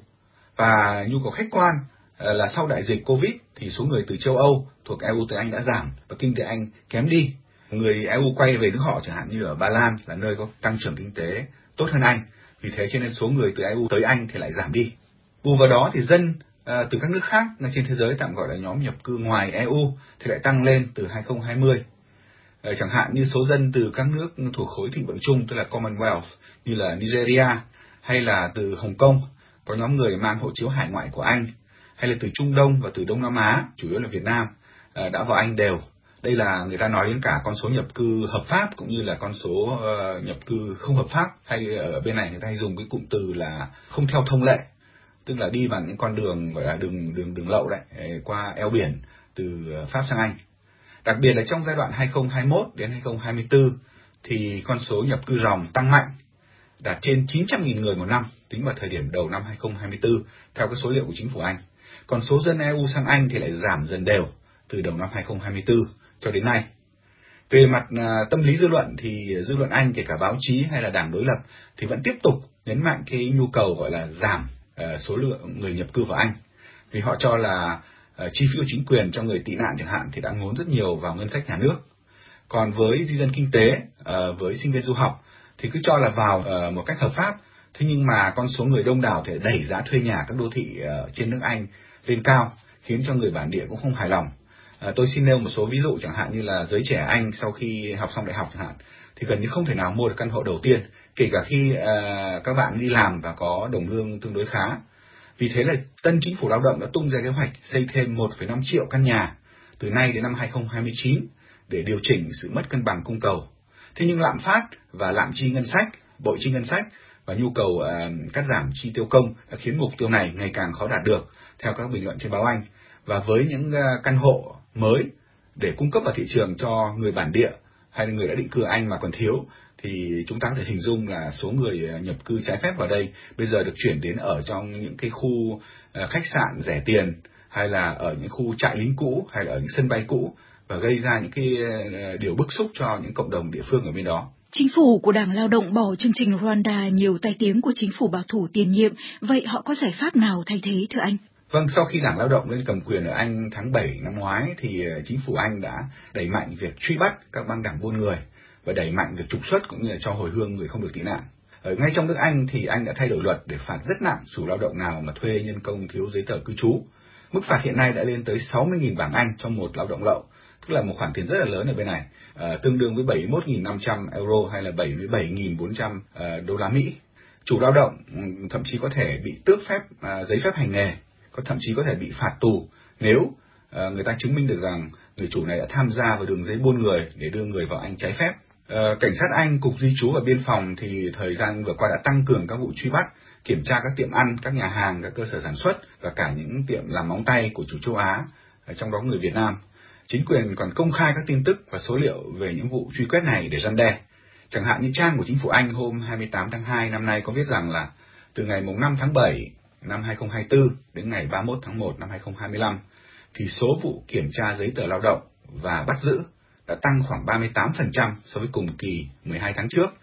Và nhu cầu khách quan là sau đại dịch Covid thì số người từ châu Âu thuộc e u tới Anh đã giảm và kinh tế Anh kém đi. Người e u quay về nước họ, chẳng hạn như ở Ba Lan là nơi có tăng trưởng kinh tế tốt hơn Anh. Vì thế cho nên số người từ e u tới Anh thì lại giảm đi. Bù vào đó thì dân à, từ các nước khác trên thế giới, tạm gọi là nhóm nhập cư ngoài e u, thì lại tăng lên từ hai không hai không. À, chẳng hạn như số dân từ các nước thuộc khối thịnh vượng chung, tức là Commonwealth, như là Nigeria, hay là từ Hồng Kông, có nhóm người mang hộ chiếu hải ngoại của Anh, hay là từ Trung Đông và từ Đông Nam Á, chủ yếu là Việt Nam, đã vào Anh đều. Đây là người ta nói đến cả con số nhập cư hợp pháp cũng như là con số uh, nhập cư không hợp pháp, hay ở bên này người ta hay dùng cái cụm từ là không theo thông lệ, tức là đi bằng những con đường gọi là đường đường đường lậu đấy, qua eo biển từ Pháp sang Anh. Đặc biệt là trong giai đoạn hai không hai mốt đến hai không hai tư thì con số nhập cư ròng tăng mạnh, đạt trên chín trăm nghìn người một năm tính vào thời điểm đầu năm hai không hai tư theo các số liệu của chính phủ Anh. Còn số dân e u sang Anh thì lại giảm dần đều từ đầu năm hai không hai tư cho đến nay. Về mặt uh, tâm lý dư luận thì dư luận Anh, kể cả báo chí hay là đảng đối lập, thì vẫn tiếp tục nhấn mạnh cái nhu cầu gọi là giảm uh, số lượng người nhập cư vào Anh, vì họ cho là uh, chi phí của chính quyền cho người tị nạn chẳng hạn thì đã ngốn rất nhiều vào ngân sách nhà nước. Còn với di dân kinh tế, uh, với sinh viên du học thì cứ cho là vào uh, một cách hợp pháp, thế nhưng mà con số người đông đảo thì đẩy giá thuê nhà các đô thị uh, trên nước Anh lên cao, khiến cho người bản địa cũng không hài lòng. À, tôi xin nêu một số ví dụ, chẳng hạn như là giới trẻ Anh sau khi học xong đại học chẳng hạn, thì gần như không thể nào mua được căn hộ đầu tiên, kể cả khi uh, các bạn đi làm và có đồng lương tương đối khá. Vì thế là tân chính phủ lao động đã tung ra kế hoạch xây thêm một phẩy năm triệu căn nhà từ nay đến năm hai không hai chín để điều chỉnh sự mất cân bằng cung cầu. Thế nhưng lạm phát và lạm chi ngân sách, bội chi ngân sách và nhu cầu uh, cắt giảm chi tiêu công đã khiến mục tiêu này ngày càng khó đạt được, theo các bình luận trên báo Anh. Và với những uh, căn hộ mới để cung cấp vào thị trường cho người bản địa hay là người đã định cư Anh mà còn thiếu, thì chúng ta có thể hình dung là số người nhập cư trái phép vào đây bây giờ được chuyển đến ở trong những cái khu uh, khách sạn rẻ tiền, hay là ở những khu trại lính cũ, hay là ở những sân bay cũ, và gây ra những cái uh, điều bức xúc cho những cộng đồng địa phương ở bên đó. Chính phủ của Đảng Lao động bỏ chương trình Rwanda, nhiều tai tiếng của chính phủ bảo thủ tiền nhiệm, vậy họ có giải pháp nào thay thế thưa anh? Vâng, sau khi Đảng Lao động lên cầm quyền ở Anh tháng bảy năm ngoái thì chính phủ Anh đã đẩy mạnh việc truy bắt các băng đảng buôn người và đẩy mạnh việc trục xuất cũng như là cho hồi hương người không được tị nạn. Ở ngay trong nước Anh thì Anh đã thay đổi luật để phạt rất nặng chủ lao động nào mà thuê nhân công thiếu giấy tờ cư trú. Mức phạt hiện nay đã lên tới sáu mươi nghìn bảng Anh cho một lao động lậu, tức là một khoản tiền rất là lớn ở bên này, à, tương đương với bảy mươi mốt nghìn năm trăm euro hay là bảy mươi bảy nghìn bốn trăm uh, đô la Mỹ. Chủ lao động thậm chí có thể bị tước phép uh, giấy phép hành nghề, có thậm chí có thể bị phạt tù nếu uh, người ta chứng minh được rằng người chủ này đã tham gia vào đường dây buôn người để đưa người vào Anh trái phép. Uh, cảnh sát Anh, Cục Di trú và Biên phòng thì thời gian vừa qua đã tăng cường các vụ truy bắt, kiểm tra các tiệm ăn, các nhà hàng, các cơ sở sản xuất và cả những tiệm làm móng tay của chủ châu Á, trong đó người Việt Nam. Chính quyền còn công khai các tin tức và số liệu về những vụ truy quét này để răn đe. Chẳng hạn như trang của chính phủ Anh hôm hai mươi tám tháng hai năm nay có viết rằng là từ ngày năm tháng bảy năm hai không hai tư đến ngày ba mươi mốt tháng một năm hai không hai lăm thì số vụ kiểm tra giấy tờ lao động và bắt giữ đã tăng khoảng ba mươi tám phần trăm so với cùng kỳ mười hai tháng trước.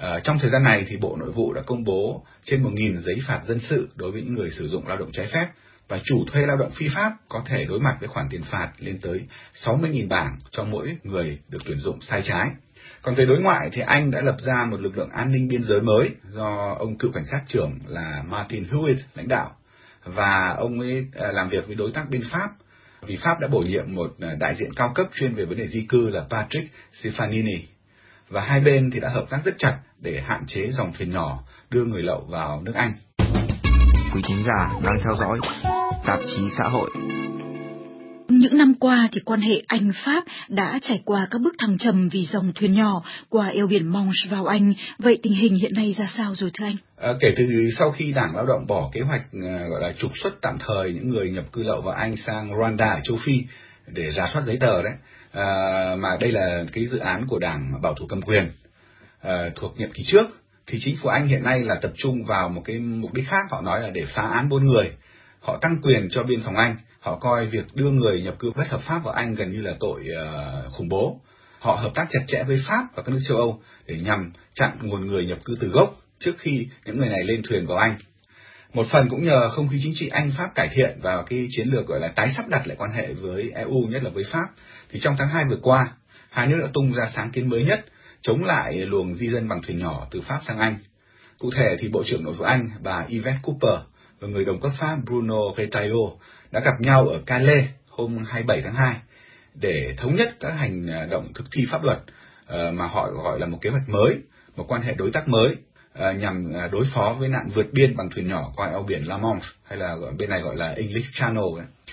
À, trong thời gian này thì Bộ Nội vụ đã công bố trên một nghìn giấy phạt dân sự đối với những người sử dụng lao động trái phép, và chủ thuê lao động phi pháp có thể đối mặt với khoản tiền phạt lên tới sáu mươi nghìn bảng cho mỗi người được tuyển dụng sai trái. Còn về đối ngoại thì Anh đã lập ra một lực lượng an ninh biên giới mới do ông cựu cảnh sát trưởng là Martin Hewitt lãnh đạo, và ông ấy làm việc với đối tác bên Pháp, vì Pháp đã bổ nhiệm một đại diện cao cấp chuyên về vấn đề di cư là Patrick Stefanini, và hai bên thì đã hợp tác rất chặt để hạn chế dòng thuyền nhỏ đưa người lậu vào nước Anh. Quý thính giả đang theo dõi tạp chí xã hội. Những năm qua thì quan hệ Anh-Pháp đã trải qua các bước thăng trầm vì dòng thuyền nhỏ qua eo biển Manche vào Anh. Vậy tình hình hiện nay ra sao rồi thưa anh? À, kể từ sau khi Đảng Lao động bỏ kế hoạch uh, gọi là trục xuất tạm thời những người nhập cư lậu vào Anh sang Rwanda ở châu Phi để rà soát giấy tờ đấy, uh, mà đây là cái dự án của Đảng bảo thủ cầm quyền uh, thuộc nhiệm kỳ trước, thì chính phủ Anh hiện nay là tập trung vào một cái mục đích khác. Họ nói là để phá án buôn người. Họ tăng quyền cho biên phòng Anh. Họ coi việc đưa người nhập cư bất hợp pháp vào Anh gần như là tội uh, khủng bố. Họ hợp tác chặt chẽ với Pháp và các nước châu Âu để nhằm chặn nguồn người nhập cư từ gốc trước khi những người này lên thuyền vào Anh. Một phần cũng nhờ không khí chính trị Anh-Pháp cải thiện và cái chiến lược gọi là tái sắp đặt lại quan hệ với e u, nhất là với Pháp, thì trong tháng hai vừa qua, hai nước đã tung ra sáng kiến mới nhất chống lại luồng di dân bằng thuyền nhỏ từ Pháp sang Anh. Cụ thể thì Bộ trưởng Nội vụ Anh bà Yvette Cooper và người đồng cấp Pháp Bruno Retailleau đã gặp nhau ở Calais hôm hai mươi bảy tháng hai để thống nhất các hành động thực thi pháp luật mà họ gọi là một kế hoạch mới, một quan hệ đối tác mới nhằm đối phó với nạn vượt biên bằng thuyền nhỏ qua eo biển La Manche, hay là bên này gọi là English Channel.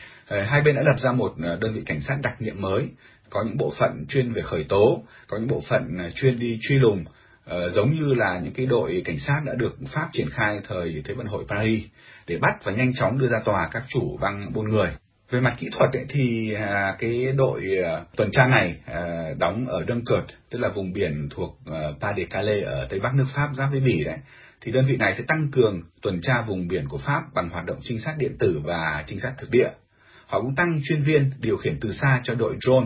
Hai bên đã lập ra một đơn vị cảnh sát đặc nhiệm mới, có những bộ phận chuyên về khởi tố, có những bộ phận chuyên đi truy lùng, giống như là những cái đội cảnh sát đã được Pháp triển khai thời Thế vận hội Paris để bắt và nhanh chóng đưa ra tòa các chủ băng buôn người. Về mặt kỹ thuật ấy, thì à, cái đội à, tuần tra này à, đóng ở Dunkirk, tức là vùng biển thuộc à, Pas-de-Calais ở tây bắc nước Pháp giáp với Bỉ đấy, thì đơn vị này sẽ tăng cường tuần tra vùng biển của Pháp bằng hoạt động trinh sát điện tử và trinh sát thực địa. Họ cũng tăng chuyên viên điều khiển từ xa cho đội drone,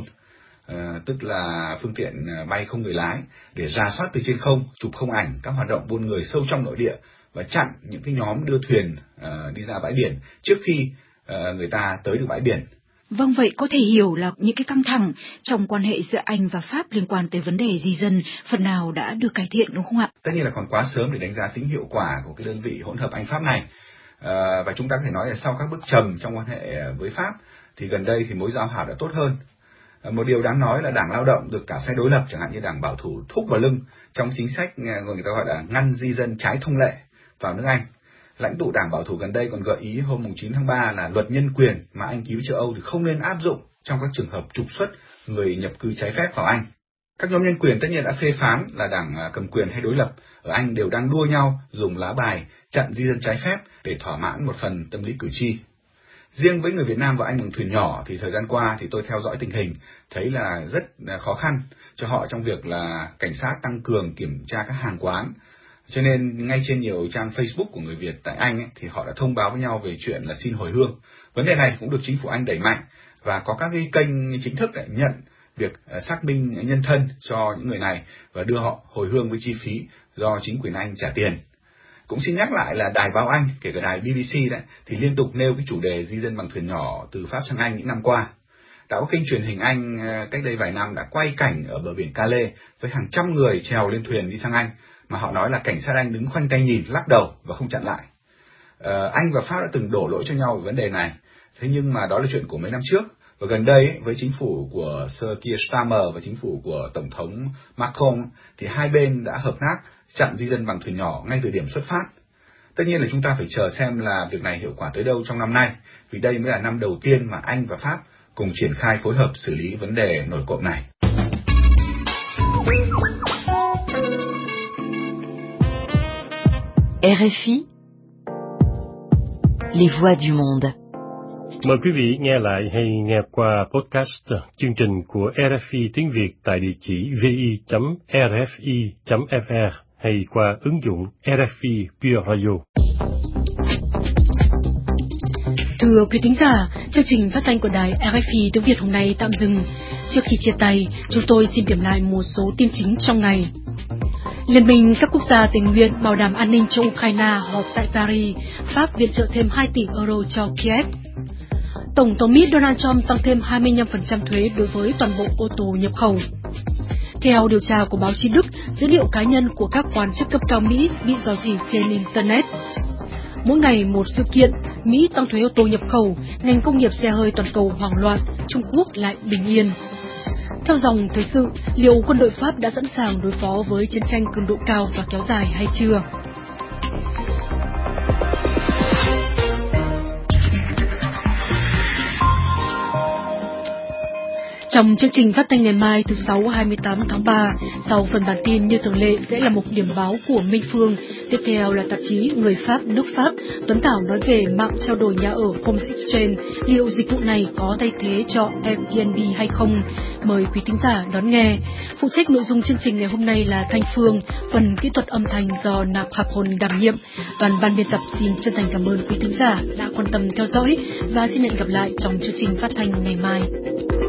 à, tức là phương tiện bay không người lái, để rà soát từ trên không, chụp không ảnh các hoạt động buôn người sâu trong nội địa và chặn những cái nhóm đưa thuyền à, đi ra bãi biển trước khi Uh, người ta tới được bãi biển. Vâng, vậy có thể hiểu là những cái căng thẳng trong quan hệ giữa Anh và Pháp liên quan tới vấn đề di dân phần nào đã được cải thiện đúng không ạ? Tất nhiên là còn quá sớm để đánh giá tính hiệu quả của cái đơn vị hỗn hợp Anh-Pháp này. Uh, và chúng ta có thể nói là sau các bước trầm trong quan hệ với Pháp thì gần đây thì mối giao hảo đã tốt hơn. Uh, một điều đáng nói là Đảng Lao động được cả phe đối lập, chẳng hạn như Đảng Bảo thủ, thúc vào lưng trong chính sách người ta gọi là ngăn di dân trái thông lệ vào nước Anh. Lãnh tụ Đảng Bảo thủ gần đây còn gợi ý hôm chín tháng ba là luật nhân quyền mà Anh ký với châu Âu thì không nên áp dụng trong các trường hợp trục xuất người nhập cư trái phép vào Anh. Các nhóm nhân quyền tất nhiên đã phê phán là đảng cầm quyền hay đối lập ở Anh đều đang đua nhau dùng lá bài chặn di dân trái phép để thỏa mãn một phần tâm lý cử tri. Riêng với người Việt Nam vào Anh bằng thuyền nhỏ thì thời gian qua thì tôi theo dõi tình hình thấy là rất khó khăn cho họ trong việc là cảnh sát tăng cường kiểm tra các hàng quán. Cho nên ngay trên nhiều trang Facebook của người Việt tại Anh ấy, thì họ đã thông báo với nhau về chuyện là xin hồi hương. Vấn đề này cũng được chính phủ Anh đẩy mạnh và có các cái kênh chính thức để nhận việc uh, xác minh nhân thân cho những người này và đưa họ hồi hương với chi phí do chính quyền Anh trả tiền. Cũng xin nhắc lại là đài báo Anh, kể cả đài B B C đấy, thì liên tục nêu cái chủ đề di dân bằng thuyền nhỏ từ Pháp sang Anh những năm qua. Đã có kênh truyền hình Anh uh, cách đây vài năm đã quay cảnh ở bờ biển Calais với hàng trăm người trèo lên thuyền đi sang Anh, mà họ nói là cảnh sát Anh đứng khoanh tay nhìn, lắc đầu và không chặn lại. Ờ, Anh và Pháp đã từng đổ lỗi cho nhau về vấn đề này, thế nhưng mà đó là chuyện của mấy năm trước. Và gần đây ấy, với chính phủ của Sir Keir Starmer và chính phủ của Tổng thống Macron thì hai bên đã hợp tác chặn di dân bằng thuyền nhỏ ngay từ điểm xuất phát. Tất nhiên là chúng ta phải chờ xem là việc này hiệu quả tới đâu trong năm nay, vì đây mới là năm đầu tiên mà Anh và Pháp cùng triển khai phối hợp xử lý vấn đề nổi cộm này. R F I, Les Voix du Monde. Mời quý vị nghe lại hay nghe qua podcast chương trình của R F I tiếng Việt tại địa chỉ vi chấm r f i chấm f r hay qua ứng dụng R F I Pure Radio. Thưa quý thính giả, chương trình phát thanh của đài R F I tiếng Việt hôm nay tạm dừng. Trước khi chia tay, chúng tôi xin điểm lại một số tin chính trong ngày. Liên minh các quốc gia tình nguyện bảo đảm an ninh cho Ukraine họp tại Paris, Pháp viện trợ thêm hai tỷ euro cho Kiev. Tổng thống Mỹ Donald Trump tăng thêm hai mươi lăm phần trăm thuế đối với toàn bộ ô tô nhập khẩu. Theo điều tra của báo chí Đức, dữ liệu cá nhân của các quan chức cấp cao Mỹ bị rò rỉ trên Internet. Mỗi ngày một sự kiện, Mỹ tăng thuế ô tô nhập khẩu, ngành công nghiệp xe hơi toàn cầu hoảng loạn, Trung Quốc lại bình yên. Theo dòng thời sự, liệu quân đội Pháp đã sẵn sàng đối phó với chiến tranh cường độ cao và kéo dài hay chưa? Trong chương trình phát thanh ngày mai thứ Sáu hai mươi tám tháng ba, sau phần bản tin như thường lệ sẽ là một điểm báo của Minh Phương. Tiếp theo là tạp chí Người Pháp, nước Pháp. Tuấn Thảo nói về mạng trao đổi nhà ở Home Exchange, liệu dịch vụ này có thay thế cho Airbnb hay không? Mời quý thính giả đón nghe. Phụ trách nội dung chương trình ngày hôm nay là Thanh Phương, phần kỹ thuật âm thanh do Nạp Hạp Hồn đảm nhiệm. Đoàn ban biên tập xin chân thành cảm ơn quý thính giả đã quan tâm theo dõi và xin hẹn gặp lại trong chương trình phát thanh ngày mai.